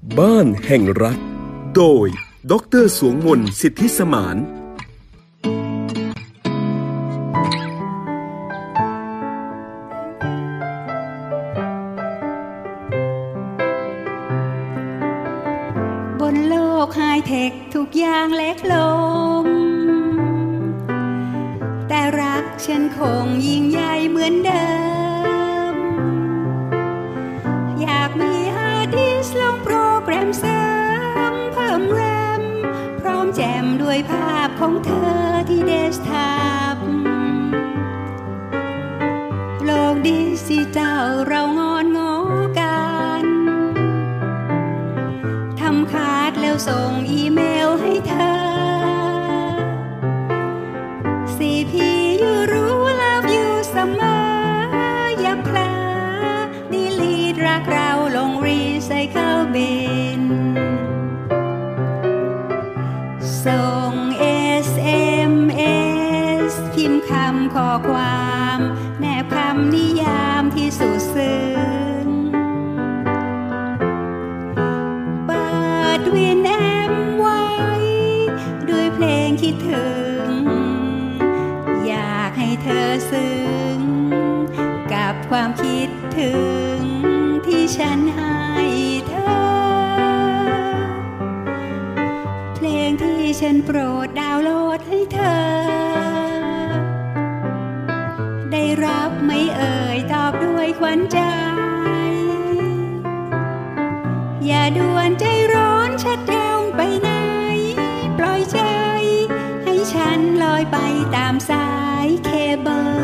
บ้านแห่งรักโดยดร.สวงมนต์สิทธิสมานบนโลกไฮเทคทุกอย่างเล็กลงแต่รักฉันคงยิ่งใหญ่เหมือนเดิมอยากมีฮาร์ดดิสก์ลงโปรแกรมเสริมเพิ่มแรมพร้อมแจมด้วยภาพของเธอที่เดสก์ท็อปโลกดิจิทัลเรางอนงอกันทำคาร์ดแล้วส่งอีเมลให้เธอ CPU รู้ love you เสมออย่าเพลอ delete รักเราลง recycle bin ส่ง SMS พิมพ์คำข้อความแนบคำนิยามที่สุดซึ้งเปิดวินแอมไว้ด้วยเพลงคิดถึงอยากให้เธอซึ้งกับความคิดถึงที่ฉันให้เธอเพลงที่ฉันโปรดดาวน์โหลดให้เธอได้รับไหมเอ่ยตอบด้วยขวัญใจอย่าด่วนใจร้อนชัดดาวน์ไปไหนปล่อยใจให้ฉันลอยไปตามสายเคเบิล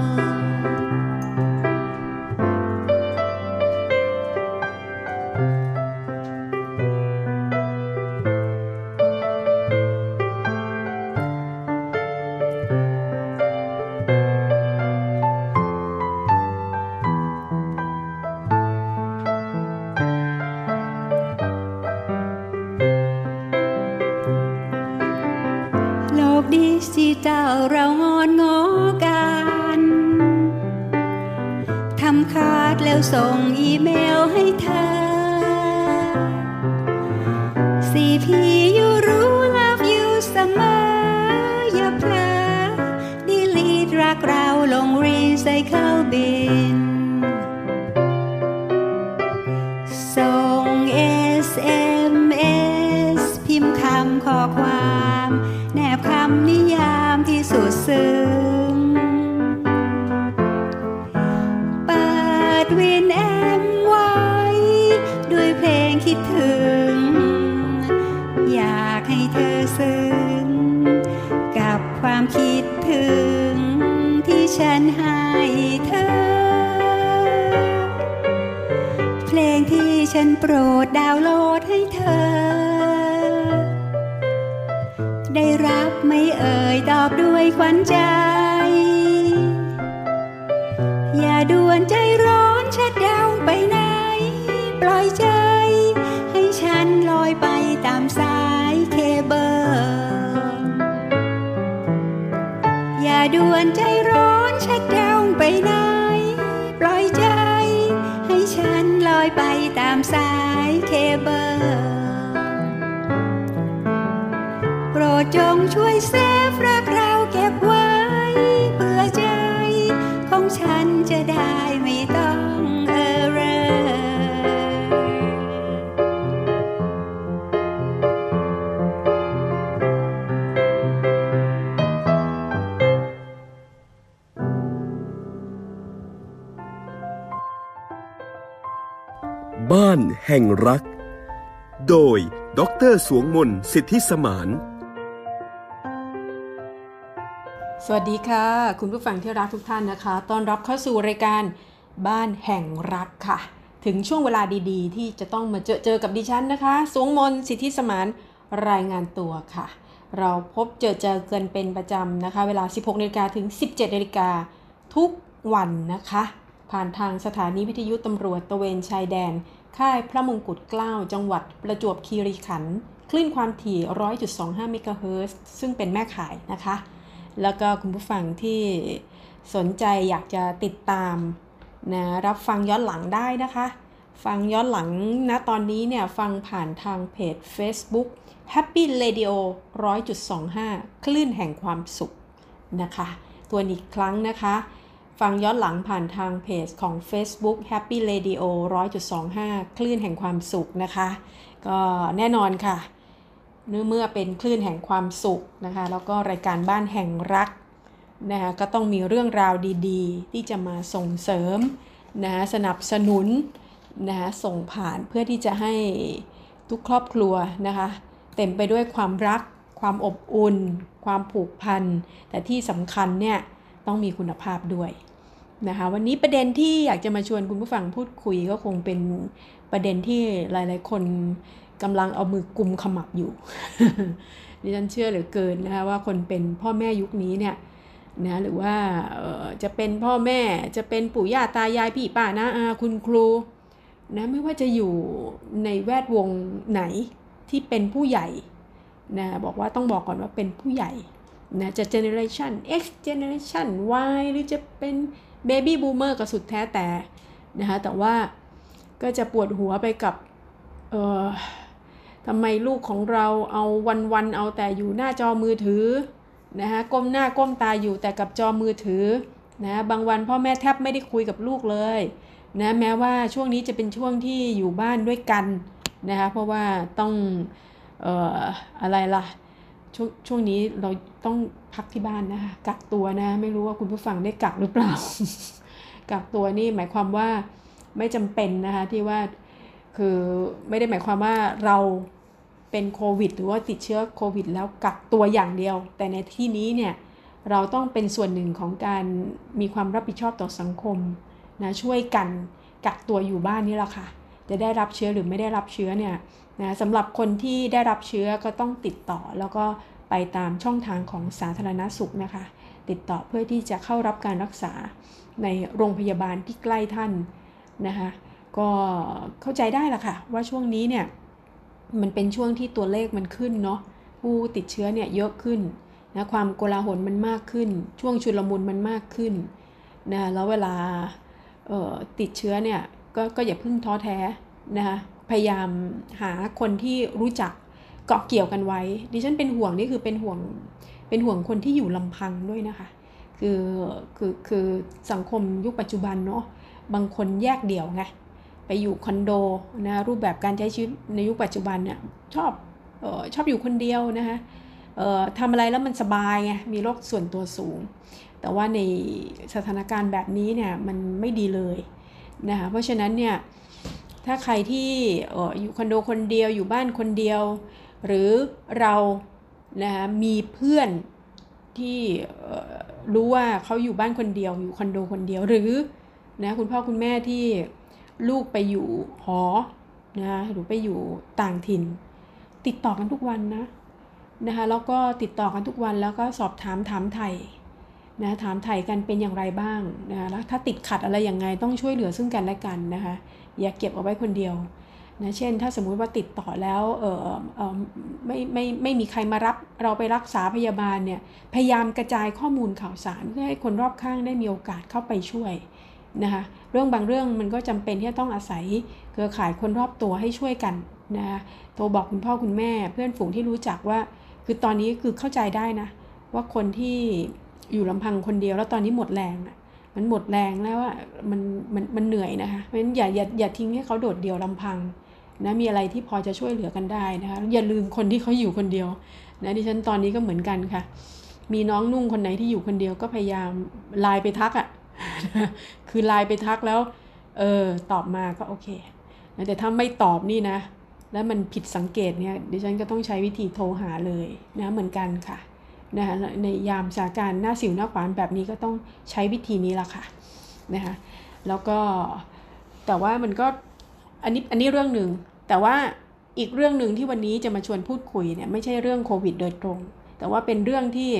ดิจิทัลเรางอนงอกันทำคาร์ดแล้วส่งอีเมลให้เธอ CPU รู้ love you เสมออย่าเพลอ delete รักเราลง recycle bin ส่ง SMS พิมพ์คำข้อความแนบคำนิยามที่สุดซึ้งเปิดวินแอมไว้ด้วยเพลงคิดถึงอยากให้เธอซึ้งกับความคิดถึงที่ฉันให้เธอเพลงที่ฉันโปรดดาวน์โหลดให้เธอได้รับไหมเอ่ยตอบด้วยขวัญใจอย่าด่วนใจร้อนชัดดาวน์ไปไหนปล่อยใจให้ฉันลอยไปตามสายเคเบิลอย่าด่วนใจร้อนชัดดาวน์ไปไหนปล่อยใจให้ฉันลอยไปตามสายเคเบิลโปรดจงช่วยเซฟรักเราเก็บไว้เพื่อใจของฉันจะได้ไม่ต้องเร่อบ้านแห่งรักโดยดร.สวงมนต์สิทธิสมานสวัสดีค่ะคุณผู้ฟังที่รักทุกท่านนะคะต้อนรับเข้าสู่รายการบ้านแห่งรักค่ะถึงช่วงเวลาดีๆที่จะต้องมาเจอกับดิฉันนะคะสวงมนต์สิทธิสมานรายงานตัวค่ะเราพบเจอกันเป็นประจำนะคะเวลา 16:00 นถึง 17:00 นทุกวันนะคะผ่านทางสถานีวิทยุตำรวจตระเวนชายแดนค่ายพระมงกุฎเกล้าจังหวัดประจวบคีรีขันธ์คลื่นความถี่ 100.25 เมกะเฮิรตซ์ซึ่งเป็นแม่ข่ายนะคะแล้วก็คุณผู้ฟังที่สนใจอยากจะติดตามนะรับฟังย้อนหลังได้นะคะฟังย้อนหลังนะตอนนี้เนี่ยฟังผ่านทางเพจ Facebook Happy Radio 100.25 คลื่นแห่งความสุขนะคะตัวอีกครั้งนะคะฟังย้อนหลังผ่านทางเพจของ Facebook Happy Radio 100.25 คลื่นแห่งความสุขนะคะก็แน่นอนค่ะเมื่อเป็นคลื่นแห่งความสุขนะคะแล้วก็รายการบ้านแห่งรักนะคะก็ต้องมีเรื่องราวดีๆที่จะมาส่งเสริมนะสนับสนุนนะส่งผ่านเพื่อที่จะให้ทุกครอบครัวนะคะเต็มไปด้วยความรักความอบอุ่นความผูกพันแต่ที่สำคัญเนี่ยต้องมีคุณภาพด้วยนะคะวันนี้ประเด็นที่อยากจะมาชวนคุณผู้ฟังพูดคุยก็คงเป็นประเด็นที่หลายๆคนกำลังเอามือกุมขมับอยู่ ดิฉันเชื่อเหลือเกินนะคะว่าคนเป็นพ่อแม่ยุคนี้เนี่ยนะหรือว่าจะเป็นพ่อแม่จะเป็นปู่ย่าตายายพี่ป้าน้าอาคุณครูนะไม่ว่าจะอยู่ในแวดวงไหนที่เป็นผู้ใหญ่นะบอกว่าต้องบอกก่อนว่าเป็นผู้ใหญ่นะจะ generation X generation Y หรือจะเป็น baby boomer ก็สุดแท้แต่นะคะแต่ว่าก็จะปวดหัวไปกับทำไมลูกของเราเอาวันๆเอาแต่อยู่หน้าจอมือถือนะคะก้มหน้าก้มตาอยู่แต่กับจอมือถือนะบางวันพ่อแม่แทบไม่ได้คุยกับลูกเลยนะแม้ว่าช่วงนี้จะเป็นช่วงที่อยู่บ้านด้วยกันนะคะเพราะว่าต้องอะไรล่ะช่วงนี้เราต้องพักที่บ้านนะคะกักตัวนะไม่รู้ว่าคุณผู้ฟังได้กักหรือเปล่า กักตัวนี่หมายความว่าไม่จำเป็นนะคะที่ว่าคือไม่ได้หมายความว่าเราเป็นโควิดหรือว่าติดเชื้อโควิดแล้วกักตัวอย่างเดียวแต่ในที่นี้เนี่ยเราต้องเป็นส่วนหนึ่งของการมีความรับผิดชอบต่อสังคมนะช่วยกันกักตัวอยู่บ้านนี่แหละค่ะจะได้รับเชื้อหรือไม่ได้รับเชื้อเนี่ยนะสำหรับคนที่ได้รับเชื้อก็ต้องติดต่อแล้วก็ไปตามช่องทางของสาธารณสุขนะคะติดต่อเพื่อที่จะเข้ารับการรักษาในโรงพยาบาลที่ใกล้ท่านนะคะก็เข้าใจได้ละค่ะว่าช่วงนี้เนี่ยมันเป็นช่วงที่ตัวเลขมันขึ้นเนาะผู้ติดเชื้อเนี่ยเยอะขึ้นนะความโกลาหลมันมากขึ้นช่วงชุลมุนมันมากขึ้นนะแล้วเวลาติดเชื้อเนี่ยก็อย่าเพิ่งท้อแท้นะคะพยายามหาคนที่รู้จักเกาะเกี่ยวกันไว้ดิฉันเป็นห่วงนี่คือเป็นห่วงคนที่อยู่ลำพังด้วยนะคะคือสังคมยุคปัจจุบันเนาะบางคนแยกเดี่ยวไงไปอยู่คอนโดนะรูปแบบการใช้ชีวิตในยุคปัจจุบันเนี่ยชอบอยู่คนเดียวนะคะทำอะไรแล้วมันสบายไงมีโลกส่วนตัวสูงแต่ว่าในสถานการณ์แบบนี้เนี่ยมันไม่ดีเลยนะคะเพราะฉะนั้นเนี่ยถ้าใครที่อยู่คอนโดคนเดียวอยู่บ้านคนเดียวหรือเรานะคะมีเพื่อนที่รู้ว่าเขาอยู่บ้านคนเดียวอยู่คอนโดคนเดียวหรือนะคุณพ่อคุณแม่ที่ลูกไปอยู่หอนะหรือไปอยู่ต่างถิ่นติดต่อกันทุกวันนะคะแล้วก็ติดต่อกันทุกวันแล้วก็สอบถามไถ่นะถามไถ่กันเป็นอย่างไรบ้างนะแล้วถ้าติดขัดอะไรยังไงต้องช่วยเหลือซึ่งกันและกันนะคะอย่าเก็บเอาไว้คนเดียวนะเช่นถ้าสมมุติว่าติดต่อแล้วไม่มีใครมารับเราไปรักษาพยาบาลเนี่ยพยายามกระจายข้อมูลข่าวสารเพื่อให้คนรอบข้างได้มีโอกาสเข้าไปช่วยนะคะเรื่องบางเรื่องมันก็จำเป็นที่จะต้องอาศัยเครือข่ายคนรอบตัวให้ช่วยกันนะคะโทรบอกคุณพ่อคุณแม่เพื่อนฝูงที่รู้จักว่าคือตอนนี้คือเข้าใจได้นะว่าคนที่อยู่ลำพังคนเดียวแล้วตอนนี้หมดแรงมันหมดแรงแล้วว่ามันเหนื่อยนะคะเพราะฉะนั้นอย่าทิ้งให้เขาโดดเดี่ยวลำพังนะมีอะไรที่พอจะช่วยเหลือกันได้นะคะอย่าลืมคนที่เขาอยู่คนเดียวนะดิฉันตอนนี้ก็เหมือนกันค่ะมีน้องนุ่งคนไหนที่อยู่คนเดียวก็พยายามไลน์ไปทักคือไลน์ไปทักแล้วตอบมาก็โอเคแต่ถ้าไม่ตอบนี่นะแล้วมันผิดสังเกตเนี่ยดิฉันก็ต้องใช้วิธีโทรหาเลยนะเหมือนกันค่ะนะคะในยามสถานการณ์หน้าสิวหน้าขวานแบบนี้ก็ต้องใช้วิธีนี้ละค่ะนะคะแล้วก็แต่ว่ามันก็อันนี้เรื่องหนึ่งแต่ว่าอีกเรื่องหนึ่งที่วันนี้จะมาชวนพูดคุยเนี่ยไม่ใช่เรื่องโควิดโดยตรงแต่ว่าเป็นเรื่องที่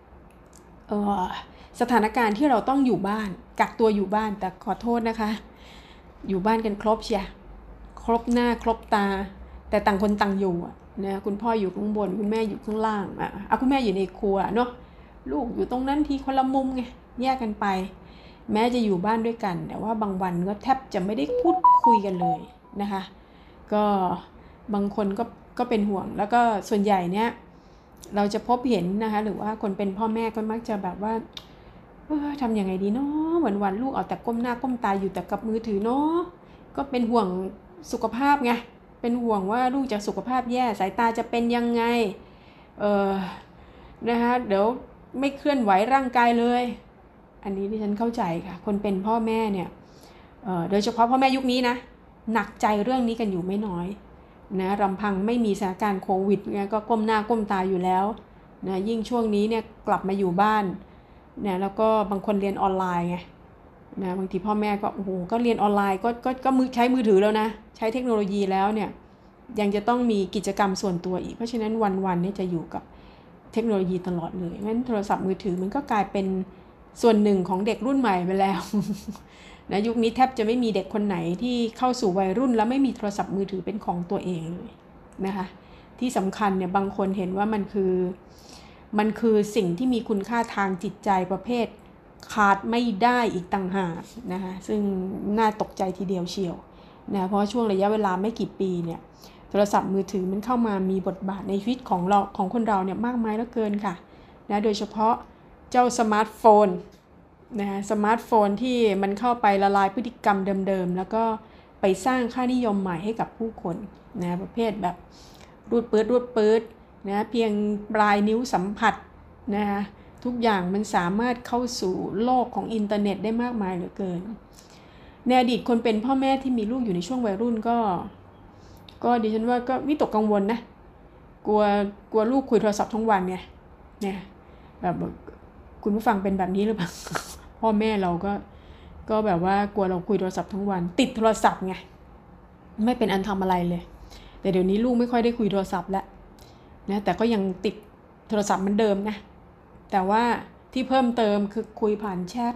สถานการณ์ที่เราต้องอยู่บ้านกักตัวอยู่บ้านแต่ขอโทษนะคะอยู่บ้านกันครบเชียครบหน้าครบตาแต่ต่างคนต่างอยู่นะคุณพ่ออยู่ข้างบนคุณแม่อยู่ข้างล่างคุณแม่อยู่ในครัวเนาะลูกอยู่ตรงนั้นทีคนละมุมไงแยกกันไปแม้จะอยู่บ้านด้วยกันแต่ว่าบางวันก็แทบจะไม่ได้พูดคุยกันเลยนะคะก็บางคนก็เป็นห่วงแล้วก็ส่วนใหญ่เนี่ยเราจะพบเห็นนะคะหรือว่าคนเป็นพ่อแม่ก็มักจะแบบว่าทำยังไงดีเนาะวันๆลูกเอาแต่ก้มหน้าก้มตาอยู่แต่กับมือถือเนาะก็เป็นห่วงสุขภาพไงเป็นห่วงว่าลูกจะสุขภาพแย่สายตาจะเป็นยังไงนะคะเดี๋ยวไม่เคลื่อนไหวร่างกายเลยอันนี้ที่ฉันเข้าใจค่ะคนเป็นพ่อแม่เนี่ยโดยเฉพาะพ่อแม่ยุคนี้นะหนักใจเรื่องนี้กันอยู่ไม่น้อยนะรำพังไม่มีสถานการณ์โควิดเนี่ยก็ก้มหน้าก้มตาอยู่แล้วนะยิ่งช่วงนี้เนี่ยกลับมาอยู่บ้านเนี่ยแล้วก็บางคนเรียนออนไลน์ไงนะบางทีพ่อแม่ก็โอ้โหก็เรียนออนไลน์ก็ใช้มือถือแล้วนะใช้เทคโนโลยีแล้วเนี่ยยังจะต้องมีกิจกรรมส่วนตัวอีกเพราะฉะนั้นวันๆนี่จะอยู่กับเทคโนโลยีตลอดเลยงั้นโทรศัพท์มือถือมันก็กลายเป็นส่วนหนึ่งของเด็กรุ่นใหม่ไปแล้วนะยุคนี้แทบจะไม่มีเด็กคนไหนที่เข้าสู่วัยรุ่นแล้วไม่มีโทรศัพท์มือถือเป็นของตัวเองเลยนะคะที่สำคัญเนี่ยบางคนเห็นว่ามันคือสิ่งที่มีคุณค่าทางจิตใจประเภทขาดไม่ได้อีกต่างหากนะคะซึ่งน่าตกใจทีเดียวเชียวนะเพราะช่วงระยะเวลาไม่กี่ปีเนี่ยโทรศัพท์มือถือมันเข้ามามีบทบาทในชีวิตของคนเราเนี่ยมากมายเหลือเกินค่ะนะโดยเฉพาะเจ้าสมาร์ทโฟนนะสมาร์ทโฟนที่มันเข้าไปละลายพฤติกรรมเดิมๆแล้วก็ไปสร้างค่านิยมใหม่ให้กับผู้คนนะประเภทแบบรูดปื๊ดนะเพียงปลายนิ้วสัมผัสนะคะทุกอย่างมันสามารถเข้าสู่โลกของอินเทอร์เน็ตได้มากมายเหลือเกินในอดีตคนเป็นพ่อแม่ที่มีลูกอยู่ในช่วงวัยรุ่นก็ดิฉันว่าก็วิตกกังวลนะกลัวลูกคุยโทรศัพท์ทั้งวันเนี่ยแบบคุณผู้ฟังเป็นแบบนี้หรือเปล่า พ่อแม่เราก็แบบว่ากลัวเราคุยโทรศัพท์ทั้งวันติดโทรศัพท์ไงไม่เป็นอันทำอะไรเลยแต่เดี๋ยวนี้ลูกไม่ค่อยได้คุยโทรศัพท์แล้วนะแต่ก็ยังติดโทรศัพท์เหมือนเดิมนะแต่ว่าที่เพิ่มเติมคือคุยผ่านแชท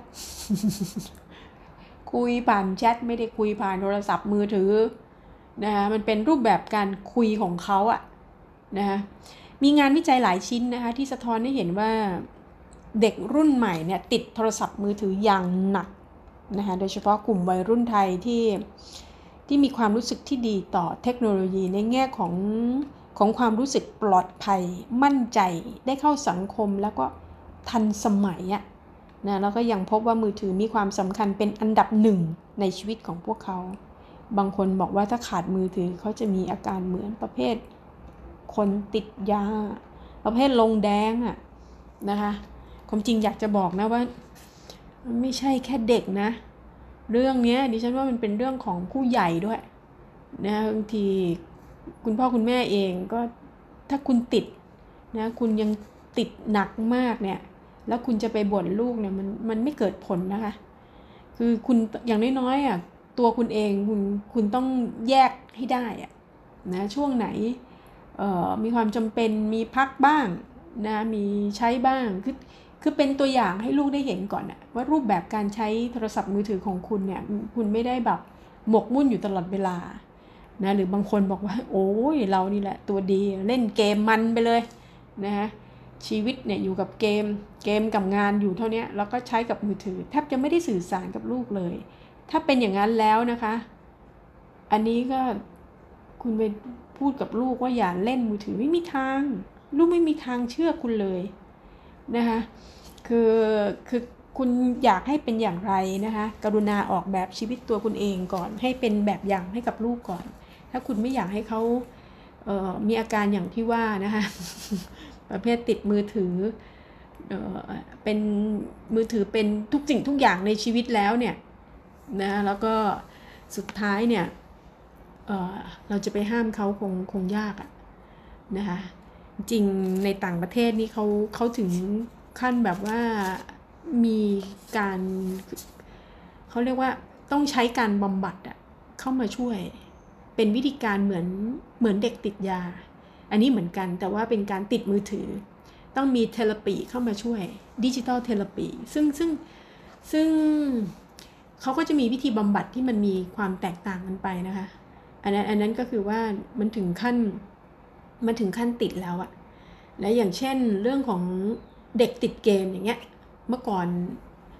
คุยผ่านแชทไม่ได้คุยผ่านโทรศัพท์มือถือนะคะมันเป็นรูปแบบการคุยของเขาอะนะคะมีงานวิจัยหลายชิ้นนะคะที่สะท้อนให้เห็นว่าเด็กรุ่นใหม่เนี่ยติดโทรศัพท์มือถืออย่างหนักนะคะโดยเฉพาะกลุ่มวัยรุ่นไทยที่มีความรู้สึกที่ดีต่อเทคโนโลยีในแง่ของความรู้สึกปลอดภัยมั่นใจได้เข้าสังคมแล้วก็ทันสมัยอะนะแล้วก็ยังพบว่ามือถือมีความสำคัญเป็นอันดับหนึ่งในชีวิตของพวกเขาบางคนบอกว่าถ้าขาดมือถือเขาจะมีอาการเหมือนประเภทคนติดยาประเภทลงแดงอะนะคะความจริงอยากจะบอกนะว่าไม่ใช่แค่เด็กนะเรื่องนี้ดิฉันว่ามันเป็นเรื่องของผู้ใหญ่ด้วยนะบางทีคุณพ่อคุณแม่เองก็ถ้าคุณติดนะคุณยังติดหนักมากเนี่ยแล้วคุณจะไปบ่นลูกเนี่ยมันไม่เกิดผลนะคะคือคุณอย่างน้อยๆอ่ะตัวคุณเองคุณต้องแยกให้ได้อ่ะนะช่วงไหนมีความจำเป็นมีพักบ้างนะมีใช้บ้างคือเป็นตัวอย่างให้ลูกได้เห็นก่อนอะว่ารูปแบบการใช้โทรศัพท์มือถือของคุณเนี่ยคุณไม่ได้แบบหมกมุ่นอยู่ตลอดเวลานะหรือบางคนบอกว่าโอ้ยเรานี่แหละตัวดีเล่นเกมมันไปเลยนะชีวิตเนี่ยอยู่กับเกมกับงานอยู่เท่านี้แล้วก็ใช้กับมือถือแทบจะไม่ได้สื่อสารกับลูกเลยถ้าเป็นอย่างนั้นแล้วนะคะอันนี้ก็คุณไปพูดกับลูกว่าอย่าเล่นมือถือไม่มีทางลูกไม่มีทางเชื่อคุณเลยนะคะคือคุณอยากให้เป็นอย่างไรนะคะกรุณาออกแบบชีวิตตัวคุณเองก่อนให้เป็นแบบอย่างให้กับลูกก่อนถ้าคุณไม่อยากให้เขามีอาการอย่างที่ว่านะคะประเภทติดมือถือเป็นมือถือเป็นทุกสิ่งทุกอย่างในชีวิตแล้วเนี่ยนะแล้วก็สุดท้ายเนี่ยเราจะไปห้ามเขาคงยากอะนะคะจริงในต่างประเทศนี่เขาถึงขั้นแบบว่ามีการเขาเรียกว่าต้องใช้การบำบัดอะเข้ามาช่วยเป็นวิธีการเหมือนเด็กติดยาอันนี้เหมือนกันแต่ว่าเป็นการติดมือถือต้องมีเทเลปีเข้ามาช่วยดิจิทัลเทเลปีซึ่งเขาก็จะมีวิธีบำบัดที่มันมีความแตกต่างกันไปนะคะอันนั้นก็คือว่ามันถึงขั้นติดแล้วอะและอย่างเช่นเรื่องของเด็กติดเกมอย่างเงี้ยเมื่อก่อน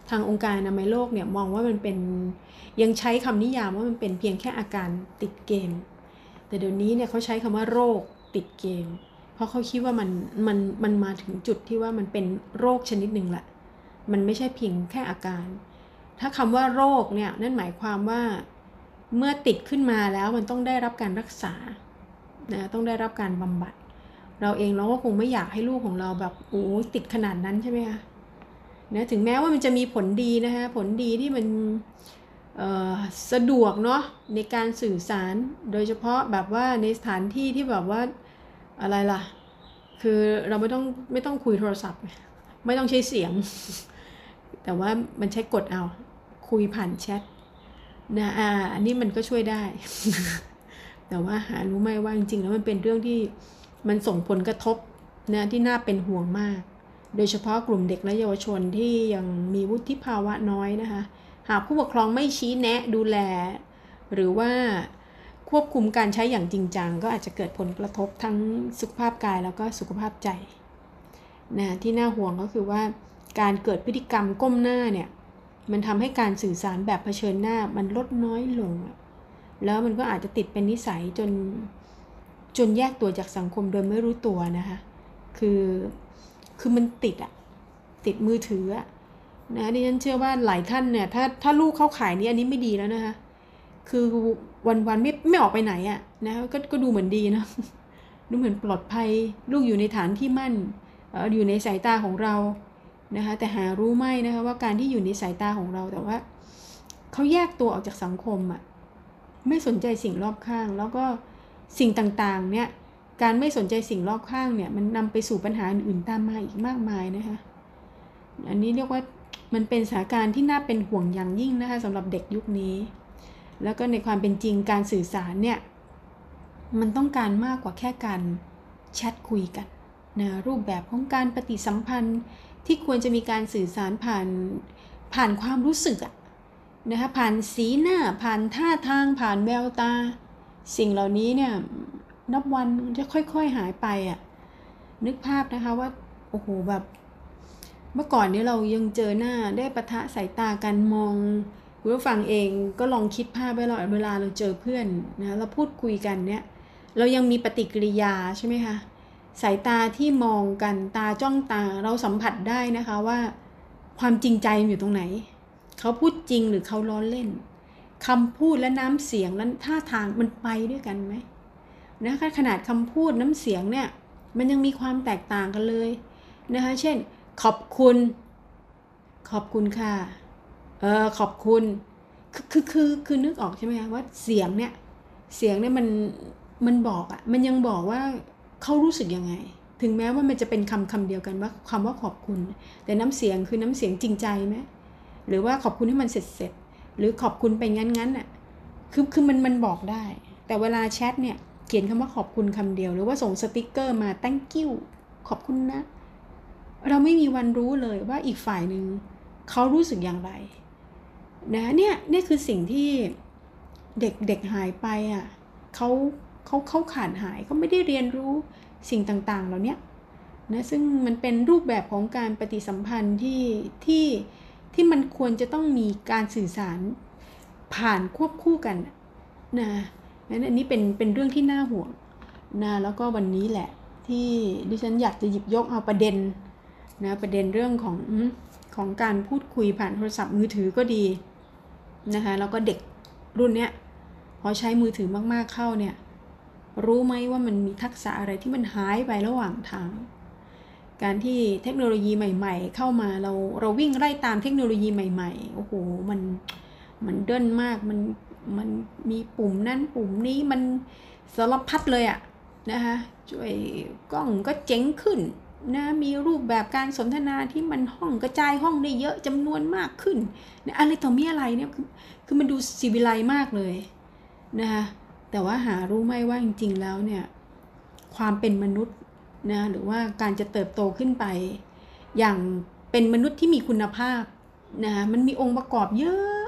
ทางองค์การอนามัยโลกเนี่ยมองว่ามันเป็นยังใช้คำนิยามว่ามันเป็นเพียงแค่อาการติดเกมแต่เดี๋ยวนี้เนี่ยเขาใช้คำว่าโรคติดเกมเพราะเขาคิดว่ามันมาถึงจุดที่ว่ามันเป็นโรคชนิดหนึ่งแหละมันไม่ใช่เพียงแค่อาการถ้าคำว่าโรคเนี่ยนั่นหมายความว่าเมื่อติดขึ้นมาแล้วมันต้องได้รับการรักษานะต้องได้รับการบำบัดเราเองเราก็คงไม่อยากให้ลูกของเราแบบโอ้ติดขนาดนั้นใช่ไหมคะนะถึงแม้ว่ามันจะมีผลดีนะคะผลดีที่มันสะดวกเนาะในการสื่อสารโดยเฉพาะแบบว่าในสถานที่ที่แบบว่าอะไรล่ะคือเราไม่ต้องคุยโทรศัพท์ไม่ต้องใช้เสียงแต่ว่ามันใช้กดเอาคุยผ่านแชทนะอันนี้มันก็ช่วยได้ แต่ว่าหารู้ไหมว่าจริงๆแล้วมันเป็นเรื่องที่มันส่งผลกระทบนะที่น่าเป็นห่วงมากโดยเฉพาะกลุ่มเด็กและเยาวชนที่ยังมีวุฒิภาวะน้อยนะคะหากผู้ปกครองไม่ชี้แนะดูแลหรือว่าควบคุมการใช้อย่างจริงจังก็อาจจะเกิดผลกระทบทั้งสุขภาพกายแล้วก็สุขภาพใจนะที่น่าห่วงก็คือว่าการเกิดพฤติกรรมก้มหน้าเนี่ยมันทำให้การสื่อสารแบบเผชิญหน้ามันลดน้อยลงแล้วมันก็อาจจะติดเป็นนิสัยจนแยกตัวจากสังคมโดยไม่รู้ตัวนะคะคือมันติดมือถือนะดิฉันเชื่อว่าหลายท่านเนี่ยถ้าลูกเข้าข่ายนี้อันนี้ไม่ดีแล้วนะคะคือวันไม่ออกไปไหนนะก็ดูเหมือนดีนะดูเหมือนปลอดภัยลูกอยู่ในฐานที่มั่นอยู่ในสายตาของเรานะคะแต่หารู้ไหมนะคะว่าการที่อยู่ในสายตาของเราแต่ว่าเขาแยกตัวออกจากสังคมไม่สนใจสิ่งรอบข้างแล้วก็สิ่งต่างๆเนี่ยการไม่สนใจสิ่งรอบข้างเนี่ยมันนำไปสู่ปัญหาอื่นๆตามมาอีกมากมายนะคะอันนี้เรียกว่ามันเป็นสถานการณ์ที่น่าเป็นห่วงอย่างยิ่งนะคะสำหรับเด็กยุคนี้แล้วก็ในความเป็นจริงการสื่อสารเนี่ยมันต้องการมากกว่าแค่การแชทคุยกันนะรูปแบบของการปฏิสัมพันธ์ที่ควรจะมีการสื่อสารผ่านความรู้สึกนะคะผ่านสีหน้าผ่านท่าทางผ่านแววตาสิ่งเหล่านี้เนี่ยนับวันจะค่อยๆหายไปนึกภาพนะคะว่าโอ้โหแบบเมื่อก่อนนี้เรายังเจอหน้าได้ปะทะสายตากันมองคุณผู้ฟังเองก็ลองคิดภาพไว้เวลาเราเจอเพื่อนนะเราพูดคุยกันเนี่ยเรายังมีปฏิกิริยาใช่ไหมคะสายตาที่มองกันตาจ้องตาเราสัมผัสได้นะคะว่าความจริงใจอยู่ตรงไหนเขาพูดจริงหรือเขาล้อเล่นคำพูดและน้ำเสียงและท่าทางมันไปด้วยกันไหมนะคะขนาดคำพูดน้ำเสียงเนี่ยมันยังมีความแตกต่างกันเลยนะคะเช่นขอบคุณค่ะขอบคุณคือนึกออกใช่ไหมคะว่าเสียงเนี่ยมันบอกมันยังบอกว่าเขารู้สึกยังไงถึงแม้ว่ามันจะเป็นคำเดียวกันว่าคำว่าขอบคุณแต่น้ำเสียงคือน้ำเสียงจริงใจไหมหรือว่าขอบคุณให้มันเสร็จหรือขอบคุณไปงั้นคือมันบอกได้แต่เวลาแชทเนี่ยเขียนคำว่าขอบคุณคำเดียวหรือว่าส่งสติกเกอร์มา thank you ขอบคุณนะเราไม่มีวันรู้เลยว่าอีกฝ่ายหนึ่งเขารู้สึกอย่างไรนะเนี่ยคือสิ่งที่เด็กหายไปเขาขาดหายเขาไม่ได้เรียนรู้สิ่งต่างๆเหล่านี้นะซึ่งมันเป็นรูปแบบของการปฏิสัมพันธ์ที่มันควรจะต้องมีการสื่อสารผ่านควบคู่กันนะนั้นอันนี้เป็นเรื่องที่น่าห่วงนะแล้วก็วันนี้แหละที่ดิฉันอยากจะหยิบยกเอาประเด็นเรื่องของการพูดคุยผ่านโทรศัพท์มือถือก็ดีนะคะแล้วก็เด็กรุ่นเนี้ยพอใช้มือถือมากๆเข้าเนี่ยรู้ไหมว่ามันมีทักษะอะไรที่มันหายไประหว่างทางการที่เทคโนโลยีใหม่ๆเข้ามาเราวิ่งไล่ตามเทคโนโลยีใหม่ๆโอ้โหมันเดินมากมันมีปุ่มนั้นปุ่มนี้มันสารพัดเลยนะคะช่วยกล้องก็เจ๋งขึ้นนะมีรูปแบบการสนทนาที่มันห้องกระจายห้องได้เยอะจำนวนมากขึ้นนะอะไรต่อมีอะไรเนี่ยคือมันดูศิวิไลมากเลยนะคะแต่ว่าหารู้ไหมว่าจริงๆแล้วเนี่ยความเป็นมนุษย์นะหรือว่าการจะเติบโตขึ้นไปอย่างเป็นมนุษย์ที่มีคุณภาพนะมันมีองค์ประกอบเยอะ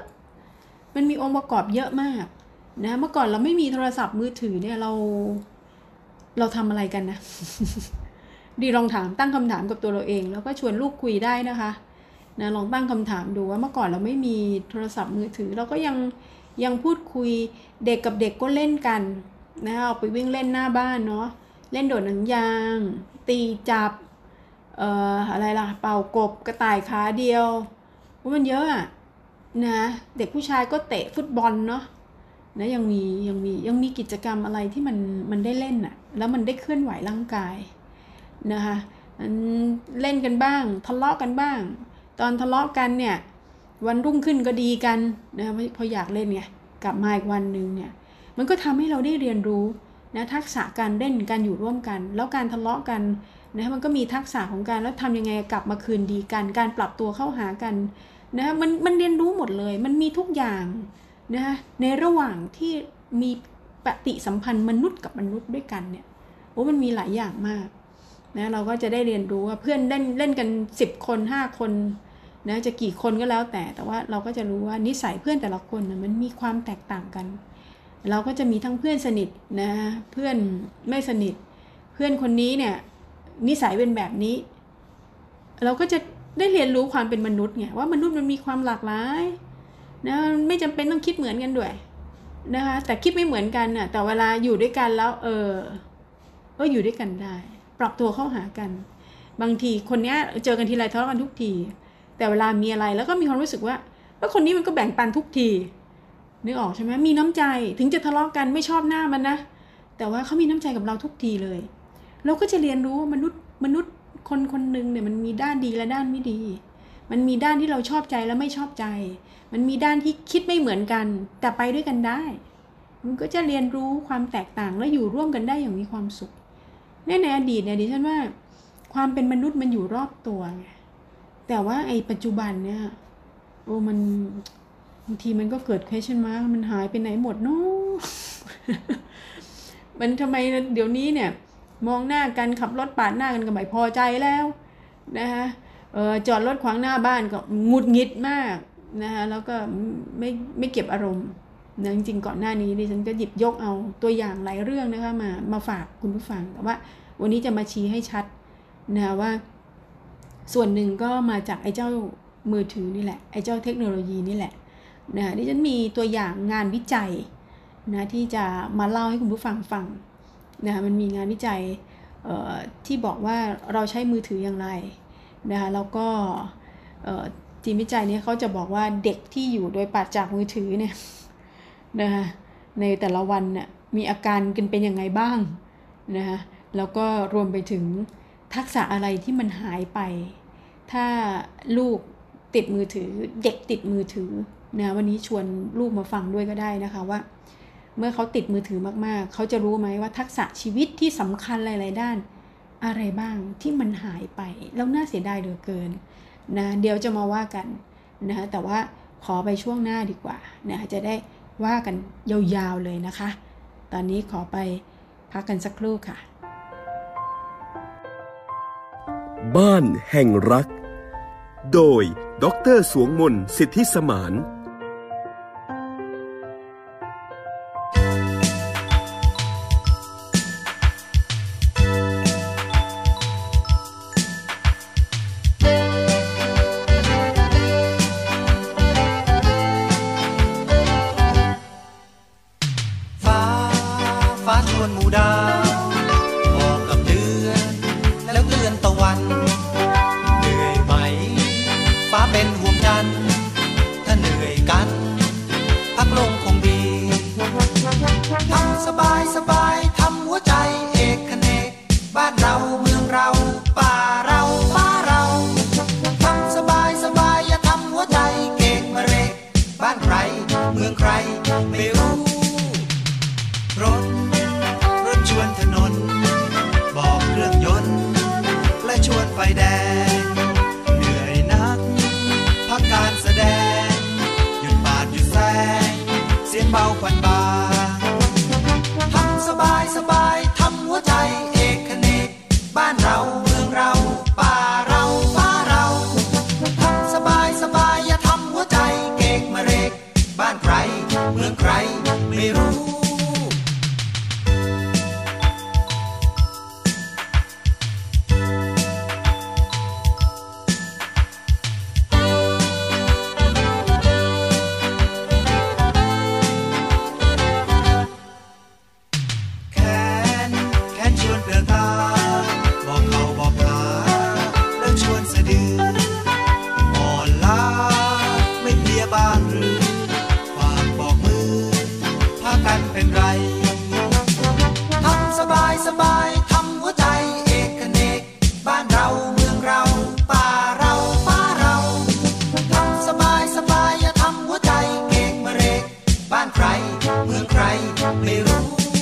มากนะเมื่อก่อนเราไม่มีโทรศัพท์มือถือเนี่ยเราทำอะไรกันนะ ดีลองตั้งคำถามกับตัวเราเองแล้วก็ชวนลูกคุยได้นะคะนะลองตั้งคำถามดูว่าเมื่อก่อนเราไม่มีโทรศัพท์มือถือเราก็ยังพูดคุยเด็กกับเด็กก็เล่นกันนะเอาไปวิ่งเล่นหน้าบ้านเนาะเล่นโดดหนังยางตีจับอะไรล่ะเป่ากบกระต่ายขาเดียวมันเยอะอะนะเด็กผู้ชายก็เตะฟุตบอลเนาะนะยังมีกิจกรรมอะไรที่มันได้เล่นอะแล้วมันได้เคลื่อนไหวร่างกายนะคะเล่นกันบ้างทะเลาะกันบ้างตอนทะเลาะกันเนี่ยวันรุ่งขึ้นก็ดีกันนะพออยากเล่นไงกลับมาอีกวันนึงเนี่ยมันก็ทำให้เราได้เรียนรู้นะทักษะการเล่นการอยู่ร่วมกันแล้วการทะเลาะกันนะมันก็มีทักษะของการแล้วทำยังไงกลับมาคืนดีกันการปรับตัวเข้าหากันนะมันเรียนรู้หมดเลยมันมีทุกอย่างนะในระหว่างที่มีปฏิสัมพันธ์มนุษย์กับมนุษย์ด้วยกันเนี่ยมันมีหลายอย่างมากนะเราก็จะได้เรียนรู้ว่าเพื่อนเล่นกัน10คน5คนนะจะกี่คนก็แล้วแต่ว่าเราก็จะรู้ว่านิสัยเพื่อนแต่ละคนนะมันมีความแตกต่างกันเราก็จะมีทั้งเพื่อนสนิทนะเพื่อนไม่สนิทเพื่อนคนนี้เนี่ยนิสัยเป็นแบบนี้เราก็จะได้เรียนรู้ความเป็นมนุษย์ไงว่ามนุษย์มันมีความหลากหลายนะไม่จำเป็นต้องคิดเหมือนกันด้วยนะคะแต่คิดไม่เหมือนกันน่ะแต่เวลาอยู่ด้วยกันแล้วอยู่ด้วยกันได้ปรับตัวเข้าหากันบางทีคนเนี้ยเจอกันทีไรทะเลาะกันทุกทีแต่เวลามีอะไรแล้วก็มีความรู้สึกว่าแล้วคนนี้มันก็แบ่งปันทุกทีนึกออกใช่ไหมมีน้ำใจถึงจะทะเลาะกันไม่ชอบหน้ามันนะแต่ว่าเขามีน้ำใจกับเราทุกทีเลยเราก็จะเรียนรู้ว่ามนุษย์คนนึงเนี่ยมันมีด้านดีและด้านไม่ดีมันมีด้านที่เราชอบใจและไม่ชอบใจมันมีด้านที่คิดไม่เหมือนกันแต่ไปด้วยกันได้มันก็จะเรียนรู้ความแตกต่างและอยู่ร่วมกันได้อย่างมีความสุขในอดีตเนี่ยดิฉันว่าความเป็นมนุษย์มันอยู่รอบตัวไงแต่ว่าไอ้ปัจจุบันเนี่ยมันบางทีมันก็เกิด question mark มันหายไปไหนหมดเนาะ มันทำไมเดี๋ยวนี้เนี่ยมองหน้ากันขับรถปาดหน้ากันก็ไม่พอใจแล้วนะคะจอดรถขวางหน้าบ้านก็หงุดหงิดมากนะคะแล้วก็ไม่เก็บอารมณ์นะจริงๆก่อนหน้านี้ดิฉันก็หยิบยกเอาตัวอย่างหลายเรื่องนะคะมาฝากคุณผู้ฟังแต่ว่าวันนี้จะมาชี้ให้ชัดนะว่าส่วนหนึ่งก็มาจากไอ้เจ้ามือถือนี่แหละไอ้เจ้าเทคโนโลยีนี่แหละนะดิฉันมีตัวอย่างงานวิจัยนะที่จะมาเล่าให้คุณผู้ฟังฟังนะมันมีงานวิจัยที่บอกว่าเราใช้มือถืออย่างไรนะคะแล้วก็ทีมวิจัยนี้เขาจะบอกว่าเด็กที่อยู่โดยปราศจากมือถือเนี่ยนะคะในแต่ละวันเนี่ยมีอาการกันเป็นยังไงบ้างนะคะแล้วก็รวมไปถึงทักษะอะไรที่มันหายไปถ้าลูกติดมือถือเด็กติดมือถือนะวันนี้ชวนลูกมาฟังด้วยก็ได้นะคะว่าเมื่อเขาติดมือถือมากๆเขาจะรู้ไหมว่าทักษะชีวิตที่สำคัญหลายๆด้านอะไรบ้างที่มันหายไปแล้วน่าเสียดายเหลือเกินนะเดี๋ยวจะมาว่ากันนะแต่ว่าขอไปช่วงหน้าดีกว่านะจะได้ว่ากันยาวๆเลยนะคะตอนนี้ขอไปพักกันสักครู่ค่ะบ้านแห่งรักโดยดร.สวงมนต์สิทธิสมานฟ้าชวนหมู่ดาวบอกกับเดือนแล้วเตือนตะวันเหนื่อยไหมฟ้าเป็นห่วงกันถ้าเหนื่อยกันพักลงคงดีทำสบายสบายทำหัวใจเอกเนกบ้านเราเมืองเราป่าเราฟ้าเราทำสบายสบายอย่าทำหัวใจเกกมะเรกบ้านใครเมืองใครไม่รู้รถชวนถนนบอกเครื่องยนต์และชวนไฟแดงเหนื่อยนักพักการแสดงหยุดปาดหยุดแซงเสียงเบาควันบาทำสบกันเป็นไรทำสบายสบายทำหัวใจเอกเนกบ้านเราเมืองเราป่าเราฟ้าเราทำสบายสบายอย่าทำหัวใจเกกมะเรกบ้านใครเมืองใครไม่รู้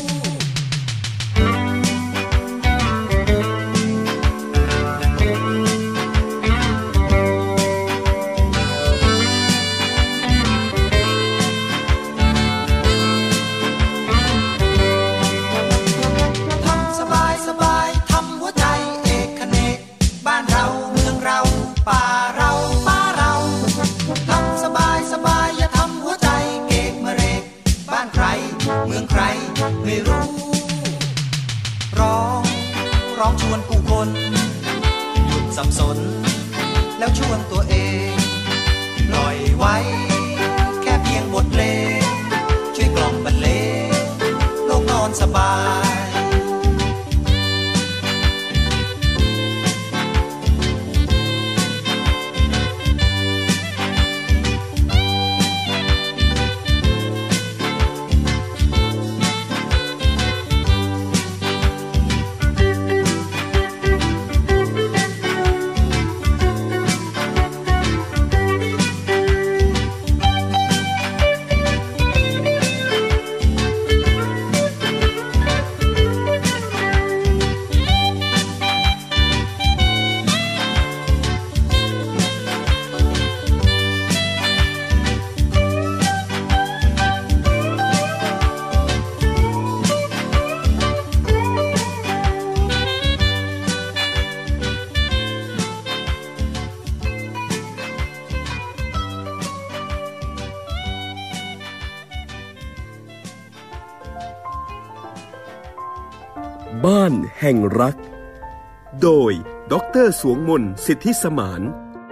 ไม่รู้ร้องชวนผู้คนหยุดสับสนแล้วชวนตัวเองปล่อยไว้แค่เพียงบทเพลงช่วยกล่อมบรรเลงโลกนอนสบายบ้านแห่งรักโดยดร.สวงมนต์สิทธิสมาน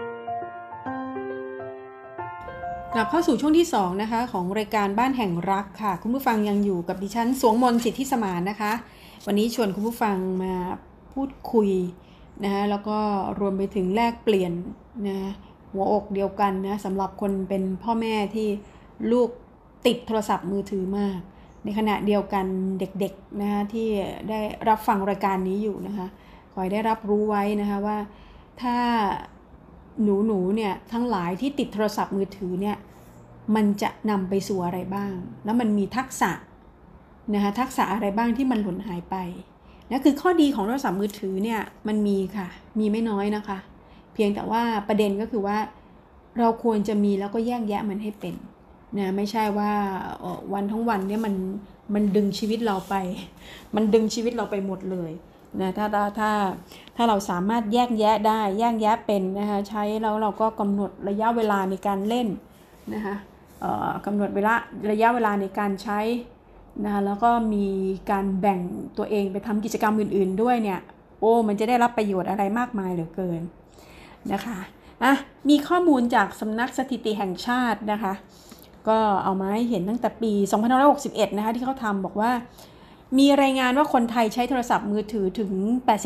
กลับเข้าสู่ช่วงที่2นะคะของรายการบ้านแห่งรักค่ะคุณผู้ฟังยังอยู่กับดิฉันสวงมนต์สิทธิสมานนะคะวันนี้ชวนคุณผู้ฟังมาพูดคุยนะแล้วก็รวมไปถึงแลกเปลี่ยนนะหัวอกเดียวกันนะสำหรับคนเป็นพ่อแม่ที่ลูกติดโทรศัพท์มือถือมากในขณะเดียวกันเด็กๆนะคะที่ได้รับฟังรายการนี้อยู่นะคะขอให้ได้รับรู้ไว้นะคะว่าถ้าหนูเนี่ยทั้งหลายที่ติดโทรศัพท์มือถือเนี่ยมันจะนำไปสู่อะไรบ้างแล้วมันมีทักษะนะคะทักษะอะไรบ้างที่มันหล่นหายไปนะคือข้อดีของโทรศัพท์มือถือเนี่ยมันมีค่ะมีไม่น้อยนะคะเพียงแต่ว่าประเด็นก็คือว่าเราควรจะมีแล้วก็แยกแยะมันให้เป็นนะไม่ใช่ว่าวันทั้งวันเนี่ยมันดึงชีวิตเราไปมันดึงชีวิตเราไปหมดเลยนะถ้าเราสามารถแยกแยะได้แยกแยะเป็นนะคะใช้แล้วเราก็กำหนดระยะเวลาในการเล่นนะคะกำหนดระยะเวลาในการใช้นะคะแล้วก็มีการแบ่งตัวเองไปทำกิจกรรมอื่นๆด้วยเนี่ยมันจะได้รับประโยชน์อะไรมากมายเหลือเกินนะคะมีข้อมูลจากสำนักสถิติแห่งชาตินะคะก็เอามาให้เห็นตั้งแต่ปี2561นะคะที่เขาทำบอกว่ามีรายงานว่าคนไทยใช้โทรศัพท์มือถือถึง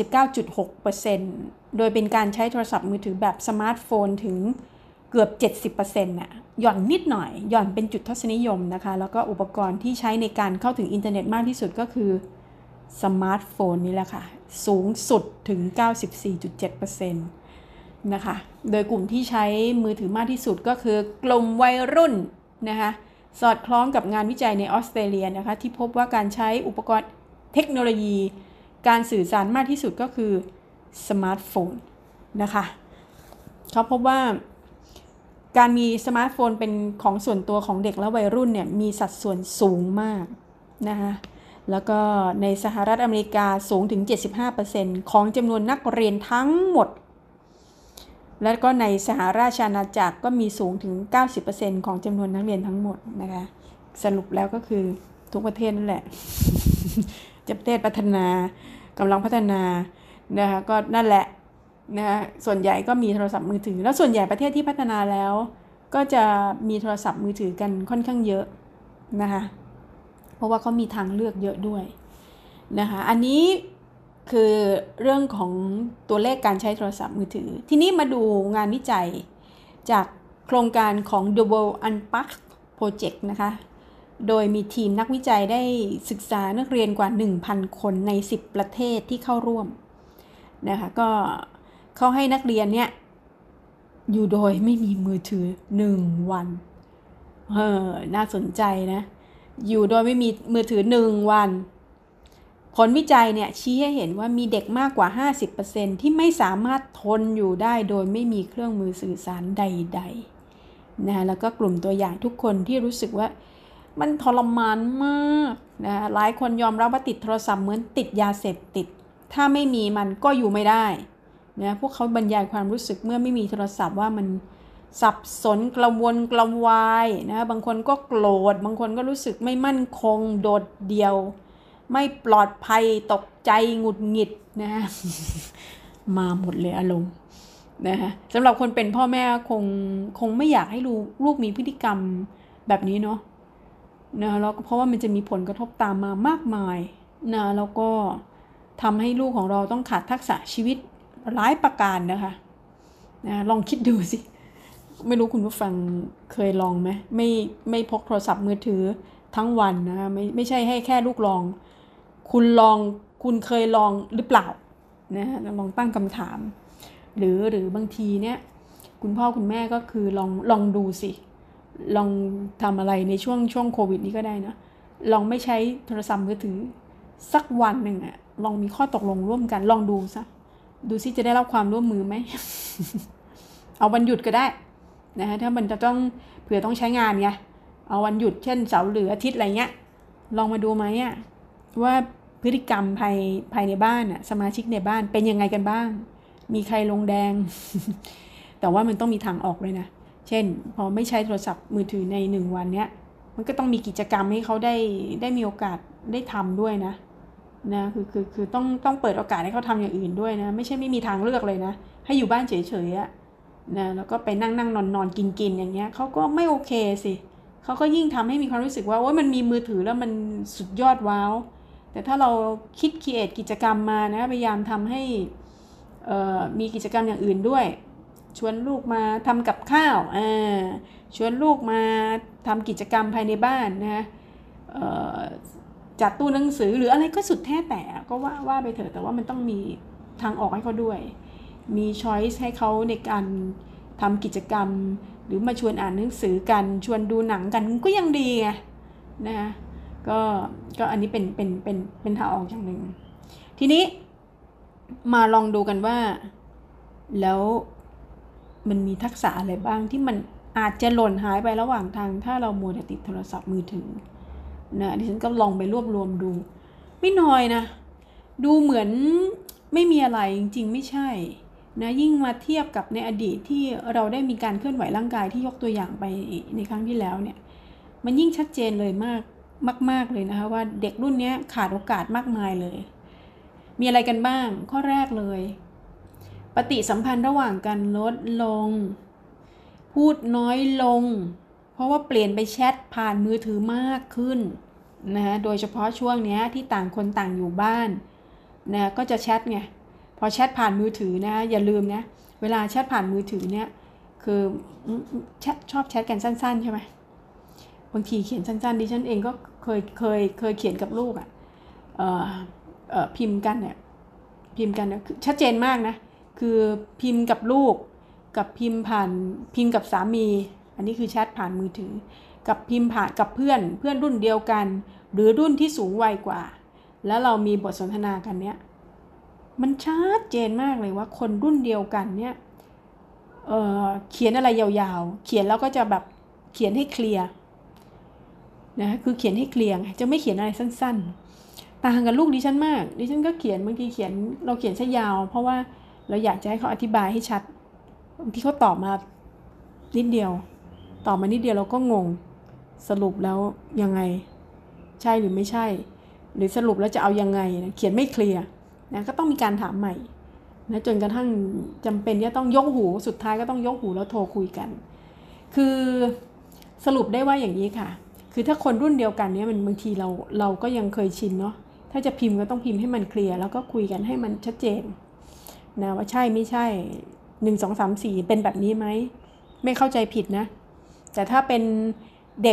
89.6% โดยเป็นการใช้โทรศัพท์มือถือแบบสมาร์ทโฟนถึงเกือบ 70% น่ะหย่อนนิดหน่อยหย่อนเป็นจุดทศนิยมนะคะแล้วก็อุปกรณ์ที่ใช้ในการเข้าถึงอินเทอร์เน็ตมากที่สุดก็คือสมาร์ทโฟนนี่แหละค่ะสูงสุดถึง 94.7% นะคะโดยกลุ่มที่ใช้มือถือมากที่สุดก็คือกลุ่มวัยรุ่นนะคะสอดคล้องกับงานวิจัยในออสเตรเลียนะคะที่พบว่าการใช้อุปกรณ์เทคโนโลยีการสื่อสารมากที่สุดก็คือสมาร์ทโฟนนะคะเขาพบว่าการมีสมาร์ทโฟนเป็นของส่วนตัวของเด็กและวัยรุ่นเนี่ยมีสัดส่วนสูงมากนะคะแล้วก็ในสหรัฐอเมริกาสูงถึง 75% ของจำนวนนักเรียนทั้งหมดแล้วก็ในสหราชอาณาจักรก็มีสูงถึง 90% ของจำนวนนักเรียนทั้งหมดนะคะสรุปแล้วก็คือทุกประเทศนั่นแหละ จะประเทศพัฒนากำลังพัฒนานะคะก็นั่นแหละนะส่วนใหญ่ก็มีโทรศัพท์มือถือแล้วส่วนใหญ่ประเทศที่พัฒนาแล้วก็จะมีโทรศัพท์มือถือกันค่อนข้างเยอะนะคะเพราะว่าเขามีทางเลือกเยอะด้วยนะคะอันนี้คือเรื่องของตัวเลขการใช้โทรศัพท์มือถือทีนี้มาดูงานวิจัยจากโครงการของ The World Unplugged Project นะคะโดยมีทีมนักวิจัยได้ศึกษานักเรียนกว่า 1,000 คนใน 10 ประเทศที่เข้าร่วมนะคะก็เขาให้นักเรียนเนี่ยอยู่โดยไม่มีมือถือ1 วันน่าสนใจนะอยู่โดยไม่มีมือถือ1 วันผลวิจัยเนี่ยชี้ให้เห็นว่ามีเด็กมากกว่า 50% ที่ไม่สามารถทนอยู่ได้โดยไม่มีเครื่องมือสื่อสารใดๆนะแล้วก็กลุ่มตัวอย่างทุกคนที่รู้สึกว่ามันทรมานมากนะหลายคนยอมรับว่าติดโทรศัพท์เหมือนติดยาเสพติดถ้าไม่มีมันก็อยู่ไม่ได้นะพวกเขาบรรยายความรู้สึกเมื่อไม่มีโทรศัพท์ว่ามันสับสนกระวนกระวายนะบางคนก็โกรธบางคนก็รู้สึกไม่มั่นคงโดดเดี่ยวไม่ปลอดภัยตกใจหงุดหงิดนะ มาหมดเลยอารมณ์นะฮะสำหรับคนเป็นพ่อแม่คงไม่อยากให้ลูกมีพฤติกรรมแบบนี้เนาะนะแล้วเพราะว่ามันจะมีผลกระทบตามมามากมายนะแล้วก็ทำให้ลูกของเราต้องขาดทักษะชีวิตหลายประการนะคะนะลองคิดดูสิไม่รู้คุณผู้ฟังเคยลองไหมไม่พกโทรศัพท์มือถือทั้งวันนะคะไม่ใช่ให้แค่ลูกลองคุณเคยลองหรือเปล่านะลองตั้งคำถามหรือบางทีเนี่ยคุณพ่อคุณแม่ก็คือลองดูสิลองทำอะไรในช่วงโควิดนี้ก็ได้นะลองไม่ใช้โทรศัพท์มือถือสักวันหนึ่งอะลองมีข้อตกลงร่วมกันลองดูสิจะได้รับความร่วมมือไหม เอาวันหยุดก็ได้นะฮะถ้ามันจะต้องเผื่อต้องใช้งานไงเอาวันหยุดเช่นเสาร์หรืออาทิตย์อะไรเงี้ยลองมาดูไหมอะว่าพฤติกรรมภายในบ้านอะสมาชิกในบ้านเป็นยังไงกันบ้างมีใครลงแดง แต่ว่ามันต้องมีทางออกเลยนะเช่นพอไม่ใช้โทรศัพท์มือถือใน1 วันเนี้ยมันก็ต้องมีกิจกรรมให้เขาได้มีโอกาสได้ทำด้วยนะคือต้องเปิดโอกาสให้เขาทำอย่างอื่นด้วยนะไม่ใช่ไม่มีทางเลือกเลยนะให้อยู่บ้านเฉยๆอะนะแล้วก็ไปนั่งนอนกินอย่างเงี้ยเขาก็ไม่โอเคสิเขาก็ยิ่งทำให้มีความรู้สึกว่าโอ๊ยมันมีมือถือแล้วมันสุดยอดว้าวแต่ถ้าเราคิดครีเอทกิจกรรมมานะพยายามทำให้มีกิจกรรมอย่างอื่นด้วยชวนลูกมาทำกับข้าวชวนลูกมาทำกิจกรรมภายในบ้านนะจัดตู้หนังสือหรืออะไรก็สุดแท้แต่ก็ว่าไปเถอะแต่ว่ามันต้องมีทางออกให้เขาด้วยมีช้อยส์ให้เขาในการทำกิจกรรมหรือมาชวนอ่านหนังสือกันชวนดูหนังกันก็ยังดีไงนะก็อันนี้เป็นทางออกอย่างหนึ่งทีนี้มาลองดูกันว่าแล้วมันมีทักษะอะไรบ้างที่มันอาจจะหล่นหายไประหว่างทางถ้าเรามัวแต่ติดโทรศัพท์มือถือนะดิฉันก็ลองไปรวบรวมดูไม่น้อยนะดูเหมือนไม่มีอะไรจริงๆไม่ใช่นะยิ่งมาเทียบกับในอดีตที่เราได้มีการเคลื่อนไหวร่างกายที่ยกตัวอย่างไปในครั้งที่แล้วเนี่ยมันยิ่งชัดเจนเลยมากเลยนะคะว่าเด็กรุ่นนี้ขาดโอกาสมากมายเลยมีอะไรกันบ้างข้อแรกเลยปฏิสัมพันธ์ระหว่างกันลดลงพูดน้อยลงเพราะว่าเปลี่ยนไปแชทผ่านมือถือมากขึ้นนะโดยเฉพาะช่วงนี้ที่ต่างคนต่างอยู่บ้านนะก็จะแชทไงพอแชทผ่านมือถือนะอย่าลืมนะเวลาแชทผ่านมือถือเนี่ยคือชอบแชทกันสั้นๆใช่ไหมบางทีเขียนสั้นๆดิฉันเองก็เคยเขียนกับลูกพิมพ์กันเนี่ยชัดเจนมากนะคือพิมพ์กับลูกกับพิมพ์กับสามีอันนี้คือแชทผ่านมือถือกับพิมพ์ผ่านกับเพื่อนรุ่นเดียวกันหรือรุ่นที่สูงวัยกว่าแล้วเรามีบทสนทนากันเนี้ยมันชัดเจนมากเลยว่าคนรุ่นเดียวกันเนี้ยเขียนอะไรยาวๆเขียนแล้วก็จะแบบเขียนให้เคลียร์นะคือเขียนให้เคลียร์จะไม่เขียนอะไรสั้นๆต่างกับลูกดิฉันมากดิฉันก็เขียนบางทีเราเขียนซะยาวเพราะว่าเราอยากจะให้เขาอธิบายให้ชัดบางทีเขาตอบมานิดเดียวเราก็งงสรุปแล้วยังไงใช่หรือไม่ใช่หรือสรุปแล้วจะเอายังไงนะเขียนไม่เคลียร์นะก็ต้องมีการถามใหม่นะจนกระทั่งจำเป็นที่ต้องยกหูสุดท้ายก็ต้องยกหูแล้วโทรคุยกันคือสรุปได้ว่าอย่างนี้ค่ะคือถ้าคนรุ่นเดียวกันเนี่ยมันบางทีเราก็ยังเคยชินเนาะถ้าจะพิมพ์ก็ต้องพิมพ์ให้มันเคลียร์แล้วก็คุยกันให้มันชัดเจนนะว่าใช่ไม่ใช่1 2 3 4เป็นแบบนี้ไหมไม่เข้าใจผิดนะแต่ถ้าเป็นเด็ก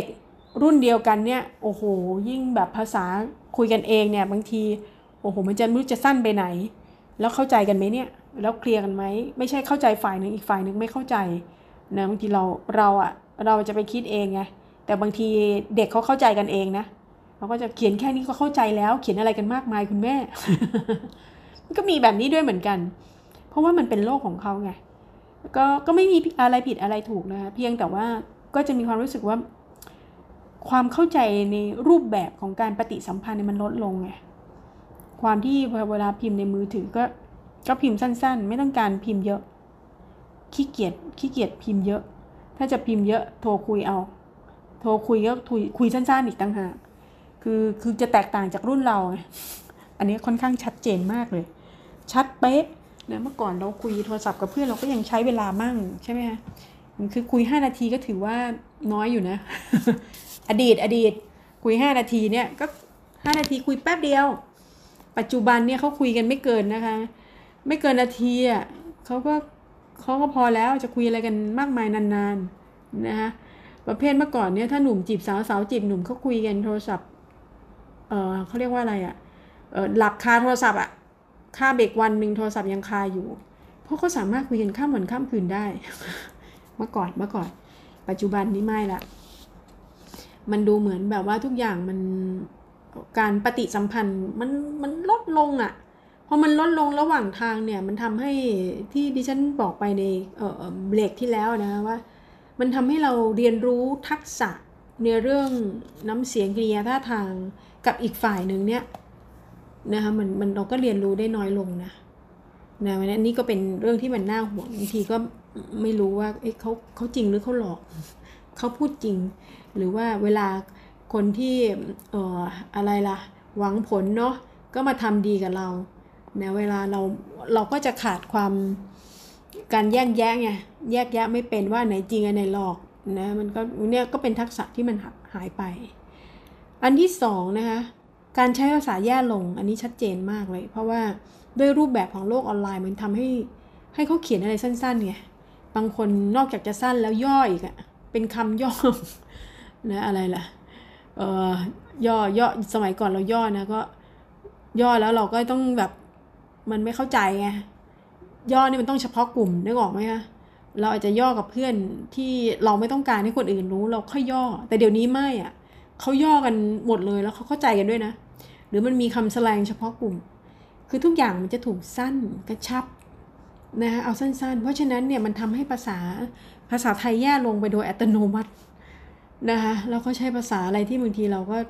รุ่นเดียวกันเนี่ยโอ้โหยิ่งแบบภาษาคุยกันเองเนี่ยบางทีโอ้โหมันจะไม่รู้จะสั้นไปไหนแล้วเข้าใจกันไหมเนี่ยแล้วเคลียร์กันไหมไม่ใช่เข้าใจฝ่ายหนึ่งอีกฝ่ายหนึ่งไม่เข้าใจนะบางทีเราจะไปคิดเองไงแต่บางทีเด็กเขาเข้าใจกันเองนะเราก็จะเขียนแค่นี้ก็เข้าใจแล้วเขียนอะไรกันมากมายคุณแม่ มันก็มีแบบนี้ด้วยเหมือนกันเพราะว่ามันเป็นโลกของเขาไงก็ไม่มีอะไรผิดอะไรถูกนะคะเพียงแต่ว่าก็จะมีความรู้สึกว่าความเข้าใจในรูปแบบของการปฏิสัมพันธ์มันลดลงไงความที่เวลาพิมพ์ในมือถือก็พิมพ์สั้นๆไม่ต้องการพิมพ์เยอะขี้เกียจพิมพ์เยอะถ้าจะพิมพ์เยอะโทรคุยเอาโทรคุยก็คุยสั้นๆอีกต่างหากคือจะแตกต่างจากรุ่นเราไงอันนี้ค่อนข้างชัดเจนมากเลยชัดเป๊ะนะเมื่อก่อนเราคุยโทรศัพท์กับเพื่อนเราก็ยังใช้เวลามั่งใช่ไหมคะคือคุย5นาทีก็ถือว่าน้อยอยู่นะ อดีตคุย5นาทีเนี่ยก็5นาทีคุยแป๊บเดียวปัจจุบันเนี่ยเขาคุยกันไม่เกินนะคะไม่เกินนาทีอ่ะเขาก็พอแล้วจะคุยอะไรกันมากมายนานๆนะคะประเภทเมื่อก่อนเนี่ยถ้าหนุ่มจีบสาวจีบหนุ่มเขาคุยกันโทรศัพท์เขาเรียกว่าอะไรอ่ะหลับคาโทรศัพท์อ่ะค่าเบรกวันนึงโทรศัพท์ยังคาอยู่เพราะเขาสามารถคุยกันข้ามวันข้ามคืนได้ เมื่อก่อนปัจจุบันนี้ไม่ละมันดูเหมือนแบบว่าทุกอย่างมันการปฏิสัมพันธ์มันลดลงอ่ะพอมันลดลงระหว่างทางเนี่ยมันทำให้ที่ดิฉันบอกไปในเบรกที่แล้วนะว่ามันทำให้เราเรียนรู้ทักษะในเรื่องน้ำเสียงกริยาท่าทางกับอีกฝ่ายหนึ่งเนี่ยนะคะมันเราก็เรียนรู้ได้น้อยลงนะอันนี้ก็เป็นเรื่องที่มันน่าห่วงบางทีก็ไม่รู้ว่าเขาจริงหรือเขาหลอกเขาพูดจริงหรือว่าเวลาคนที่อะไรล่ะหวังผลเนาะก็มาทำดีกับเราเวลาเราก็จะขาดความการแยกแยะไงแยกแยะไม่เป็นว่าไหนจริงอันไหนหลอกนะมันก็เนี่ยก็เป็นทักษะที่มันหายไปอันที่สองนะคะการใช้ภาษาแย่ลงอันนี้ชัดเจนมากเลยเพราะว่าด้วยรูปแบบของโลกออนไลน์มันทำให้เขาเขียนอะไรสั้นๆไงบางคนนอกจากจะสั้นแล้วย่ออีกอะเป็นคำย่อนะอะไรล่ะย่อสมัยก่อนเราย่อนะก็ย่อแล้วเราก็ต้องแบบมันไม่เข้าใจไงย่อนี่มันต้องเฉพาะกลุ่มนึกออกไหมคะเราอาจจะย่อกับเพื่อนที่เราไม่ต้องการให้คนอื่นรู้เราค่อยย่อแต่เดี๋ยวนี้ไม่อ่ะเขาย่อกันหมดเลยแล้วเขาเข้าใจกันด้วยนะหรือมันมีคำแสลงเฉพาะกลุ่มคือทุกอย่างมันจะถูกสั้นกระชับนะคะเอาสั้นๆเพราะฉะนั้นเนี่ยมันทำให้ภาษาไทยแย่ลงไปโดยอัตโนมัตินะคะแล้วก็ใช้ภาษาอะไรที่บางทีเราก็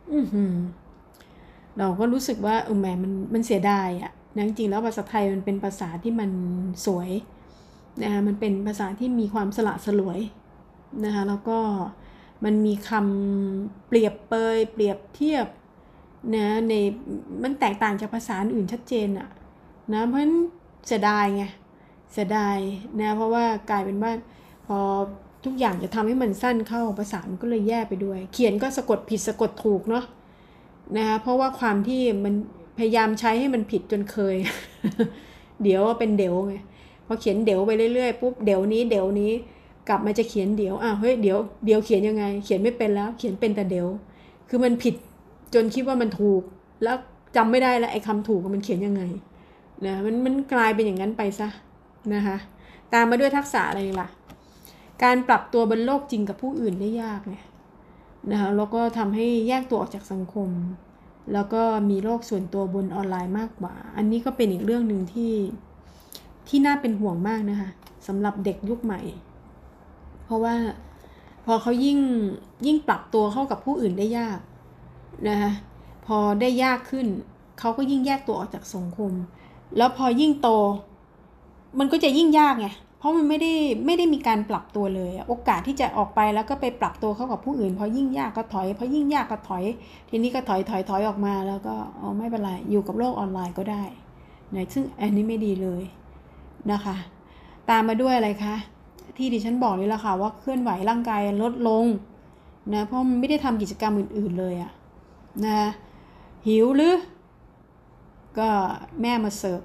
เราก็รู้สึกว่าแหมมันเสียดายอ่ะนะจริงๆแล้วภาษาไทยมันเป็นภาษาที่มันสวยนะคะมันเป็นภาษาที่มีความสละสลวยนะคะแล้วก็มันมีคำเปรียบเปยเปรียบเทียบนะในมันแตกต่างจากภาษาอื่นชัดเจนอ่ะนะเพราะฉะนั้นเสียดายไงเสียดายนะเพราะว่ากลายเป็นว่าพอทุกอย่างจะทำให้มันสั้นเข้าภาษามันก็เลยแย่ไปด้วยเขียนก็สะกดผิดสะกดถูกเนาะนะคะเพราะว่าความที่มันพยายามใช้ให้มันผิดจนเคย เดี๋ยวเป็นเดี๋ยวไงพอเขียนเดี๋ยวไปเรื่อยๆปุ๊บเดี๋ยวนี้กลับมาจะเขียนเดี๋ยวเฮ้ยเดี๋ยวเขียนยังไงเขียนไม่เป็นแล้วเขียนเป็นแต่เดี๋ยวคือมันผิดจนคิดว่ามันถูกแล้วจำไม่ได้แล้วไอ้คำถูกมันเขียนยังไงนะมันกลายเป็นอย่างนั้นไปซะนะคะตามมาด้วยทักษะอะไรล่ะการปรับตัวบนโลกจริงกับผู้อื่นได้ยากไงนะคะแล้วก็ทำให้แยกตัวออกจากสังคมแล้วก็มีโลกส่วนตัวบนออนไลน์มากกว่าอันนี้ก็เป็นอีกเรื่องนึงที่น่าเป็นห่วงมากนะคะสำหรับเด็กยุคใหม่เพราะว่าพอเขายิ่งปรับตัวเข้ากับผู้อื่นได้ยากนะคะพอได้ยากขึ้นเขาก็ยิ่งแยกตัวออกจากสังคมแล้วพอยิ่งโตมันก็จะยิ่งยากไงเพราะมันไม่ได้มีการปรับตัวเลยโอกาสที่จะออกไปแล้วก็ไปปรับตัวเข้ากับผู้อื่นพอยิ่งยากก็ถอยพอยิ่งยากก็ถอยทีนี้ก็ถอยออกมาแล้วก็ไม่เป็นไรอยู่กับโลกออนไลน์ก็ได้นะซึ่งอันนี้ไม่ดีเลยนะคะตามมาด้วยอะไรคะที่ดิฉันบอกนี่แหละค่ะว่าเคลื่อนไหวร่างกายลดลงนะเพราะมันไม่ได้ทำกิจกรรมอื่นๆเลยอะนะหิวหรือก็แม่มาเสิร์ฟ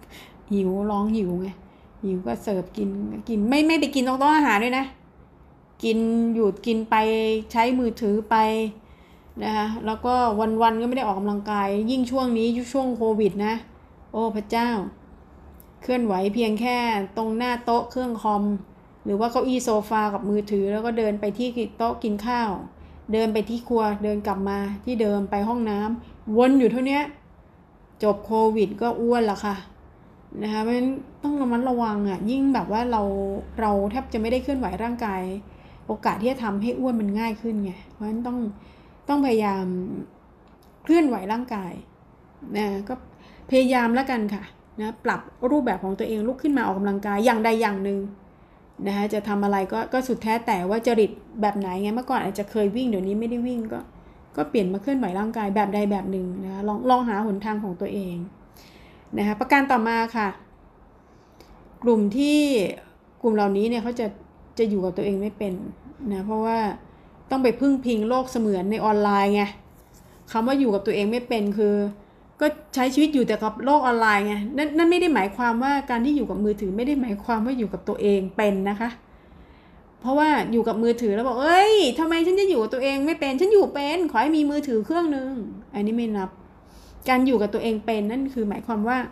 หิวร้องหิวไงหิวก็เสิร์ฟกินไม่ไปกินต้องอาหารด้วยนะกินหยุดกินไปใช้มือถือไปนะคะแล้วก็วันๆก็ไม่ได้ออกกำลังกายยิ่งช่วงนี้ช่วงโควิดนะโอ้พระเจ้าเคลื่อนไหวเพียงแค่ตรงหน้าโต๊ะเครื่องคอมหรือว่าเก้าอี้โซฟากับมือถือแล้วก็เดินไปที่โต๊ะกินข้าวเดินไปที่ครัวเดินกลับมาที่เดิมไปห้องน้ำวนอยู่เท่านี้จบโควิดก็อ้วนละค่ะนะคะเพราะฉะนั้นต้องระมัดระวังอ่ะยิ่งแบบว่าเราแทบจะไม่ได้เคลื่อนไหวร่างกายโอกาสที่จะทำให้อ้วนมันง่ายขึ้นไงเพราะฉะนั้นต้องพยายามเคลื่อนไหวร่างกายนะก็พยายามแล้วกันค่ะนะปรับรูปแบบของตัวเองลุกขึ้นมาออกกำลังกายอย่างใดอย่างหนึ่งนะคะจะทำอะไรก็สุดแท้แต่ว่าจริตแบบไหนไงเมื่อก่อนอาจจะเคยวิ่งเดี๋ยวนี้ไม่ได้วิ่งก็เปลี่ยนมาเคลื่อนไหวร่างกายแบบใดแบบหนึ่งนะลองหาหนทางของตัวเองนะคะประการต่อมาค่ะกลุ่มเหล่านี้เนี่ยเขาจะอยู่กับตัวเองไม่เป็นนะเพราะว่าต้องไปพึ่งพิงโลกเสมือนในออนไลน์ไงคำว่าอยู่กับตัวเองไม่เป็นคือก็ใช้ชีวิตอยู่แต่กับโลกออนไลน์ไงนั่นไม่ได้หมายความว่าการที่อยู่กับมือถือไม่ได้หมายความว่าอยู่กับตัวเองเป็นนะคะเพราะว่าอยู่กับมือถือแล้วบอกเอ้ยทำไมฉันจะอยู่กับตัวเองไม่เป็นฉันอยู่เป็นขอให้มีมือถือเครื่องนึงอันนี้ไม่นับการอยู่กับตัวเองเป็นนั่นคือหมายความว่า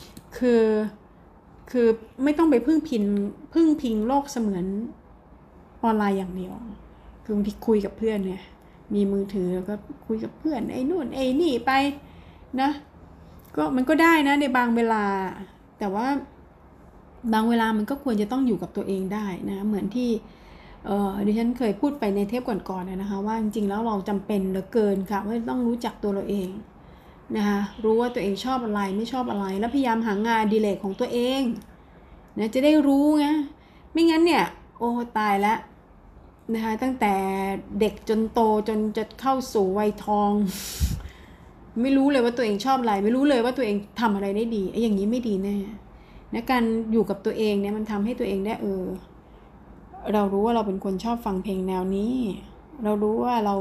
คือไม่ต้องไปพึ่งพิงโลกเสมือนออนไลน์อย่างเดียวคือบางทีคุยกับเพื่อนเนี่ยมีมือถือแล้วก็คุยกับเพื่อนไอ้นู่นไอ้นี่ไปนะก็มันก็ได้นะในบางเวลาแต่ว่าบางเวลามันก็ควรจะต้องอยู่กับตัวเองได้นะเหมือนที่ดิฉันเคยพูดไปในเทปก่อนๆนะคะว่าจริงๆแล้วเราจำเป็นเหลือเกินค่ะว่าต้องรู้จักตัวเราเองนะคะรู้ว่าตัวเองชอบอะไรไม่ชอบอะไรแล้วพยายามหางานอดิเรกของตัวเองนะจะได้รู้ไงไม่งั้นเนี่ยโอ้ตายแล้วนะคะตั้งแต่เด็กจนโตจนจะเข้าสู่วัยทองไม่รู้เลยว่าตัวเองชอบอะไรไม่รู้เลยว่าตัวเองทำอะไรได้ดีอย่างนี้ไม่ดีแน่นะการอยู่กับตัวเองเนี่ยมันทำให้ตัวเองได้เรารู้ว่าเราเป็นคนชอบฟังเพลงแนวนี้เรารู้ว่าเรา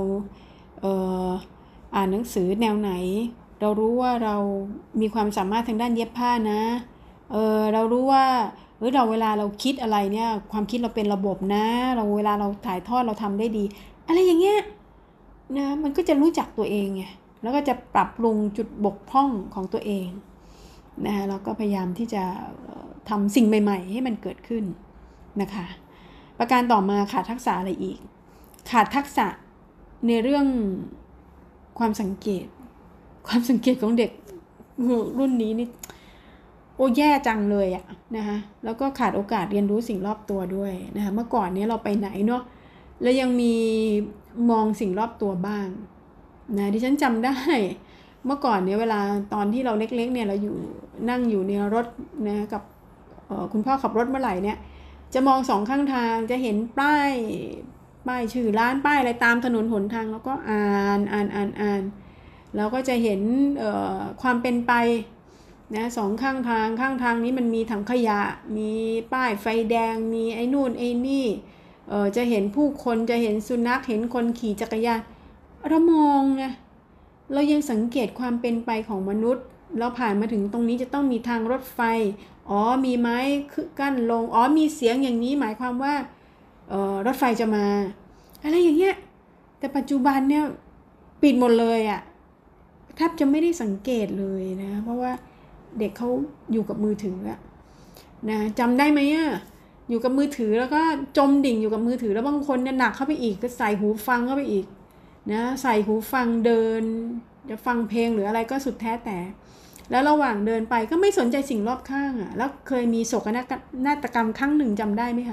อ่านหนังสือแนวไหนเรารู้ว่าเรามีความสามารถทางด้านเย็บผ้านะเรารู้ว่าเราเวลาเราคิดอะไรเนี่ยความคิดเราเป็นระบบนะเราเวลาเราถ่ายทอดเราทำได้ดีอะไรอย่างเงี้ยนะมันก็จะรู้จักตัวเองไงแล้วก็จะปรับปรุงจุดบกพร่องของตัวเองนะคะแล้วก็พยายามที่จะทำสิ่งใหม่ๆให้มันเกิดขึ้นนะคะประการต่อมาขาดทักษะอะไรอีกขาดทักษะในเรื่องความสังเกตของเด็กรุ่นนี้นี่โอ้แย่จังเลยอะนะคะแล้วก็ขาดโอกาสเรียนรู้สิ่งรอบตัวด้วยนะคะเมื่อก่อนนี้เราไปไหนเนาะแล้วยังมีมองสิ่งรอบตัวบ้างนะที่ฉันจำได้เมื่อก่อนเนี่ยเวลาตอนที่เราเล็กๆเนี่ยเรานั่งอยู่ในรถนะกับคุณพ่อขับรถเมื่อไหร่เนี่ยจะมองสองข้างทางจะเห็นป้ายชื่อร้านป้ายอะไรตามถนนหนทางแล้วก็อ่านแล้วก็จะเห็นความเป็นไปนะสองข้างทางนี้มันมีถังขยะมีป้ายไฟแดงมีไอ้นู่นไอ้นี่จะเห็นผู้คนจะเห็นสุนัขเห็นคนขี่จักรยานเรามองไงเรายังสังเกตความเป็นไปของมนุษย์เราผ่านมาถึงตรงนี้จะต้องมีทางรถไฟมีไม้กั้นลงมีเสียงอย่างนี้หมายความว่ารถไฟจะมาอะไรอย่างเงี้ยแต่ปัจจุบันเนี่ยปิดหมดเลยอ่ะแทบจะไม่ได้สังเกตเลยนะเพราะว่าเด็กเขาอยู่กับมือถืออะนะจำได้ไหมอะอยู่กับมือถือแล้วก็จมดิ่งอยู่กับมือถือแล้วบางคนเนี่ยหนักเข้าไปอีกก็ใส่หูฟังเข้าไปอีกนะใส่หูฟังเดินจะฟังเพลงหรืออะไรก็สุดแท้แต่แล้วระหว่างเดินไปก็ไม่สนใจสิ่งรอบข้างอะแล้วเคยมีโศกนาฏกรรมครั้งหนึ่งจำได้ไหมคะ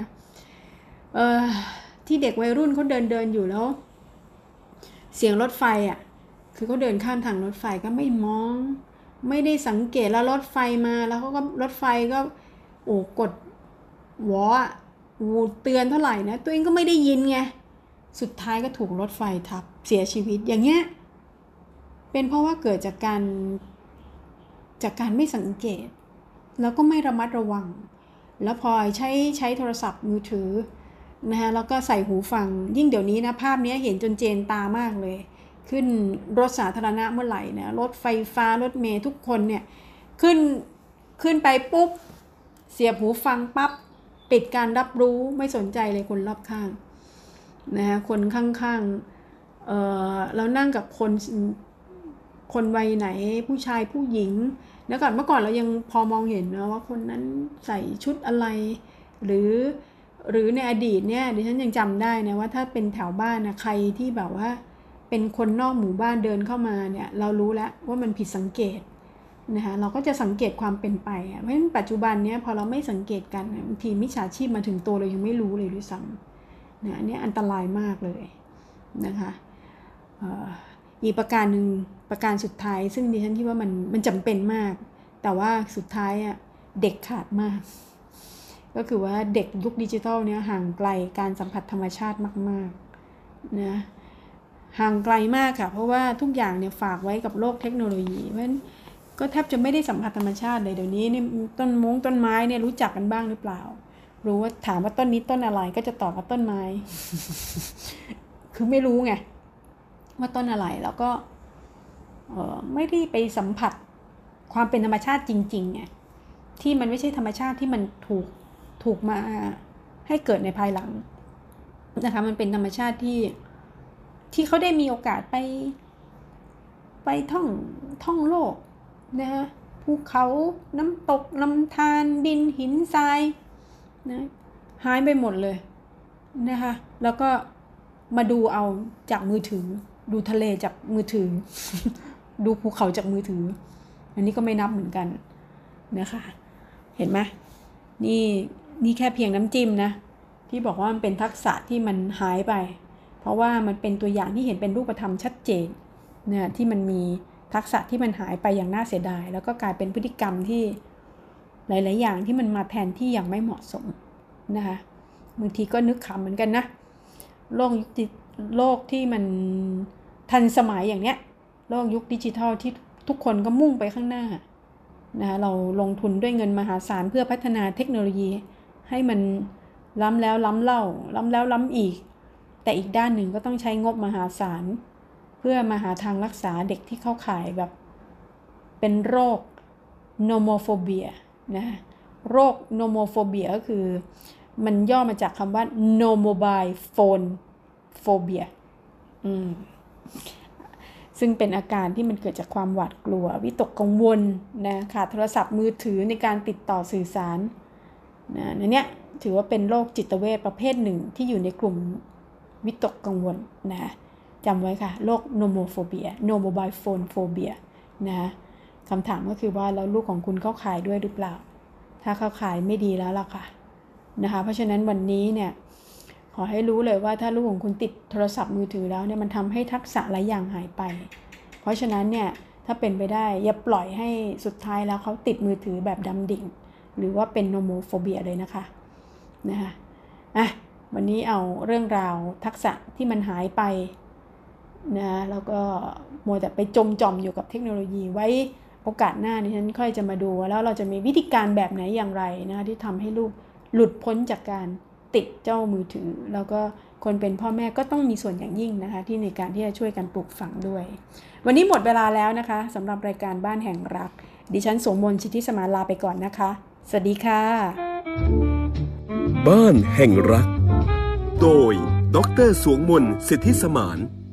ที่เด็กวัยรุ่นเขาเดินอยู่แล้วเสียงรถไฟอะคือเขาเดินข้ามทางรถไฟก็ไม่มองไม่ได้สังเกตแล้วรถไฟมาแล้วเขาก็รถไฟก็กดวอเตือนเท่าไหร่นะตัวเองก็ไม่ได้ยินไงสุดท้ายก็ถูกรถไฟทับเสียชีวิตอย่างเงี้ยเป็นเพราะว่าเกิดจากการไม่สังเกตแล้วก็ไม่ระมัดระวังแล้วพอใช้โทรศัพท์มือถือนะคะแล้วก็ใส่หูฟังยิ่งเดี๋ยวนี้นะภาพนี้เห็นจนเจนตามากเลยขึ้นรถสาธารณะเมื่อไหร่นะรถไฟฟ้ารถเมล์ทุกคนเนี่ยขึ้นไปปุ๊บเสียบหูฟังปั๊บปิดการรับรู้ไม่สนใจเลยคนรอบข้างนะคะคนข้างเรานั่งกับคนวัยไหนผู้ชายผู้หญิงแล้วก่อนเมื่อก่อนเรายังพอมองเห็นนะว่าคนนั้นใส่ชุดอะไรหรือในอดีตเนี่ยดิฉันยังจำได้นะว่าถ้าเป็นแถวบ้านนะใครที่แบบว่าเป็นคนนอกหมู่บ้านเดินเข้ามาเนี่ยเรารู้แล้วว่ามันผิดสังเกตนะคะเราก็จะสังเกตความเป็นไปเพราะฉะนั้นปัจจุบันเนี่ยพอเราไม่สังเกตกันบางทีมิจฉาชีพมาถึงตัวเรายังไม่รู้เลยด้วยซ้ำเนี่ยนี่อันตรายมากเลยนะคะอีกประการหนึ่งประการสุดท้ายซึ่งดิฉันคิดว่ามันจำเป็นมากแต่ว่าสุดท้ายอ่ะเด็กขาดมากก็คือว่าเด็กยุคดิจิทัลเนี่ยห่างไกลการสัมผัสธรรมชาติมากๆนะห่างไกลมากค่ะเพราะว่าทุกอย่างเนี่ยฝากไว้กับโลกเทคโนโลยีเพราะฉะนั้นก็แทบจะไม่ได้สัมผัสธรรมชาติเลยเดี๋ยวนี้นี่ต้นไม้เนี่ยรู้จักกันบ้างหรือเปล่ารู้ว่าถามว่าต้นนี้ต้นอะไรก็จะตอบว่าต้นไม้ คือไม่รู้ไงว่าต้นอะไรแล้วก็ไม่ได้ไปสัมผัสความเป็นธรรมชาติจริงๆไงที่มันไม่ใช่ธรรมชาติที่มันถูกมาให้เกิดในภายหลังนะคะมันเป็นธรรมชาติที่เขาได้มีโอกาสไปท่องโลกนะภูเขาน้ำตกลำธารดินหินทรายนะหายไปหมดเลยนะคะแล้วก็มาดูเอาจากมือถือดูทะเลจากมือถือ ดูภูเขาจากมือถืออันนี้ก็ไม่นับเหมือนกันนะคะเห็นไหมนี่แค่เพียงน้ำจิ้มนะที่บอกว่ามันเป็นทักษะที่มันหายไปเพราะว่ามันเป็นตัวอย่างที่เห็นเป็นรูปธรรมชัดเจนนะที่มันมีทักษะที่มันหายไปอย่างน่าเสียดายแล้วก็กลายเป็นพฤติกรรมที่หลายๆอย่างที่มันมาแทนที่อย่างไม่เหมาะสมนะคะบางทีก็นึกขำเหมือนกันนะโลกที่มันทันสมัยอย่างเนี้ยโลกยุคดิจิทัลที่ทุกคนก็มุ่งไปข้างหน้านะเราลงทุนด้วยเงินมหาศาลเพื่อพัฒนาเทคโนโลยีให้มันล้ำแล้วล้ำเล่าล้ำแล้วล้ำอีกแต่อีกด้านหนึ่งก็ต้องใช้งบมหาศาลเพื่อมาหาทางรักษาเด็กที่เข้าข่ายแบบเป็นโรคโนโมโฟเบียนะโรคโนโมโฟเบียก็คือมันย่อมาจากคำว่า no mobile phone phobia ซึ่งเป็นอาการที่มันเกิดจากความหวาดกลัววิตกกังวลนะขาดโทรศัพท์มือถือในการติดต่อสื่อสารนะเนี่ยถือว่าเป็นโรคจิตเวชประเภทหนึ่งที่อยู่ในกลุ่มวิตกกังวลนะจำไว้ค่ะโรคโนโมโฟเบีย no mobile phone phobia นะคำถามก็คือว่าแล้วลูกของคุณเข้าข่ายด้วยหรือเปล่าถ้าเข้าข่ายไม่ดีแล้วล่ะค่ะนะคะเพราะฉะนั้นวันนี้เนี่ยขอให้รู้เลยว่าถ้าลูกของคุณติดโทรศัพท์มือถือแล้วเนี่ยมันทำให้ทักษะหลายอย่างหายไปเพราะฉะนั้นเนี่ยถ้าเป็นไปได้อย่าปล่อยให้สุดท้ายแล้วเขาติดมือถือแบบดำดิ่งหรือว่าเป็นโนโมโฟเบียเลยนะคะวันนี้เอาเรื่องราวทักษะที่มันหายไปนะแล้วก็มัวแต่ไปจมจ่อมอยู่กับเทคโนโลยีไว้โอกาสหน้านี้ฉันค่อยจะมาดูแล้วเราจะมีวิธีการแบบไหนอย่างไรนะที่ทำให้ลูกหลุดพ้นจากการติดเจ้ามือถือแล้วก็คนเป็นพ่อแม่ก็ต้องมีส่วนอย่างยิ่งนะคะที่ในการที่จะช่วยกันปลูกฝังด้วยวันนี้หมดเวลาแล้วนะคะสำหรับรายการบ้านแห่งรักดิฉันโสมน สิทธิสมานลาไปก่อนนะคะสวัสดีค่ะบ้านแห่งรักโดยดร.สวงมน สิทธิสมาน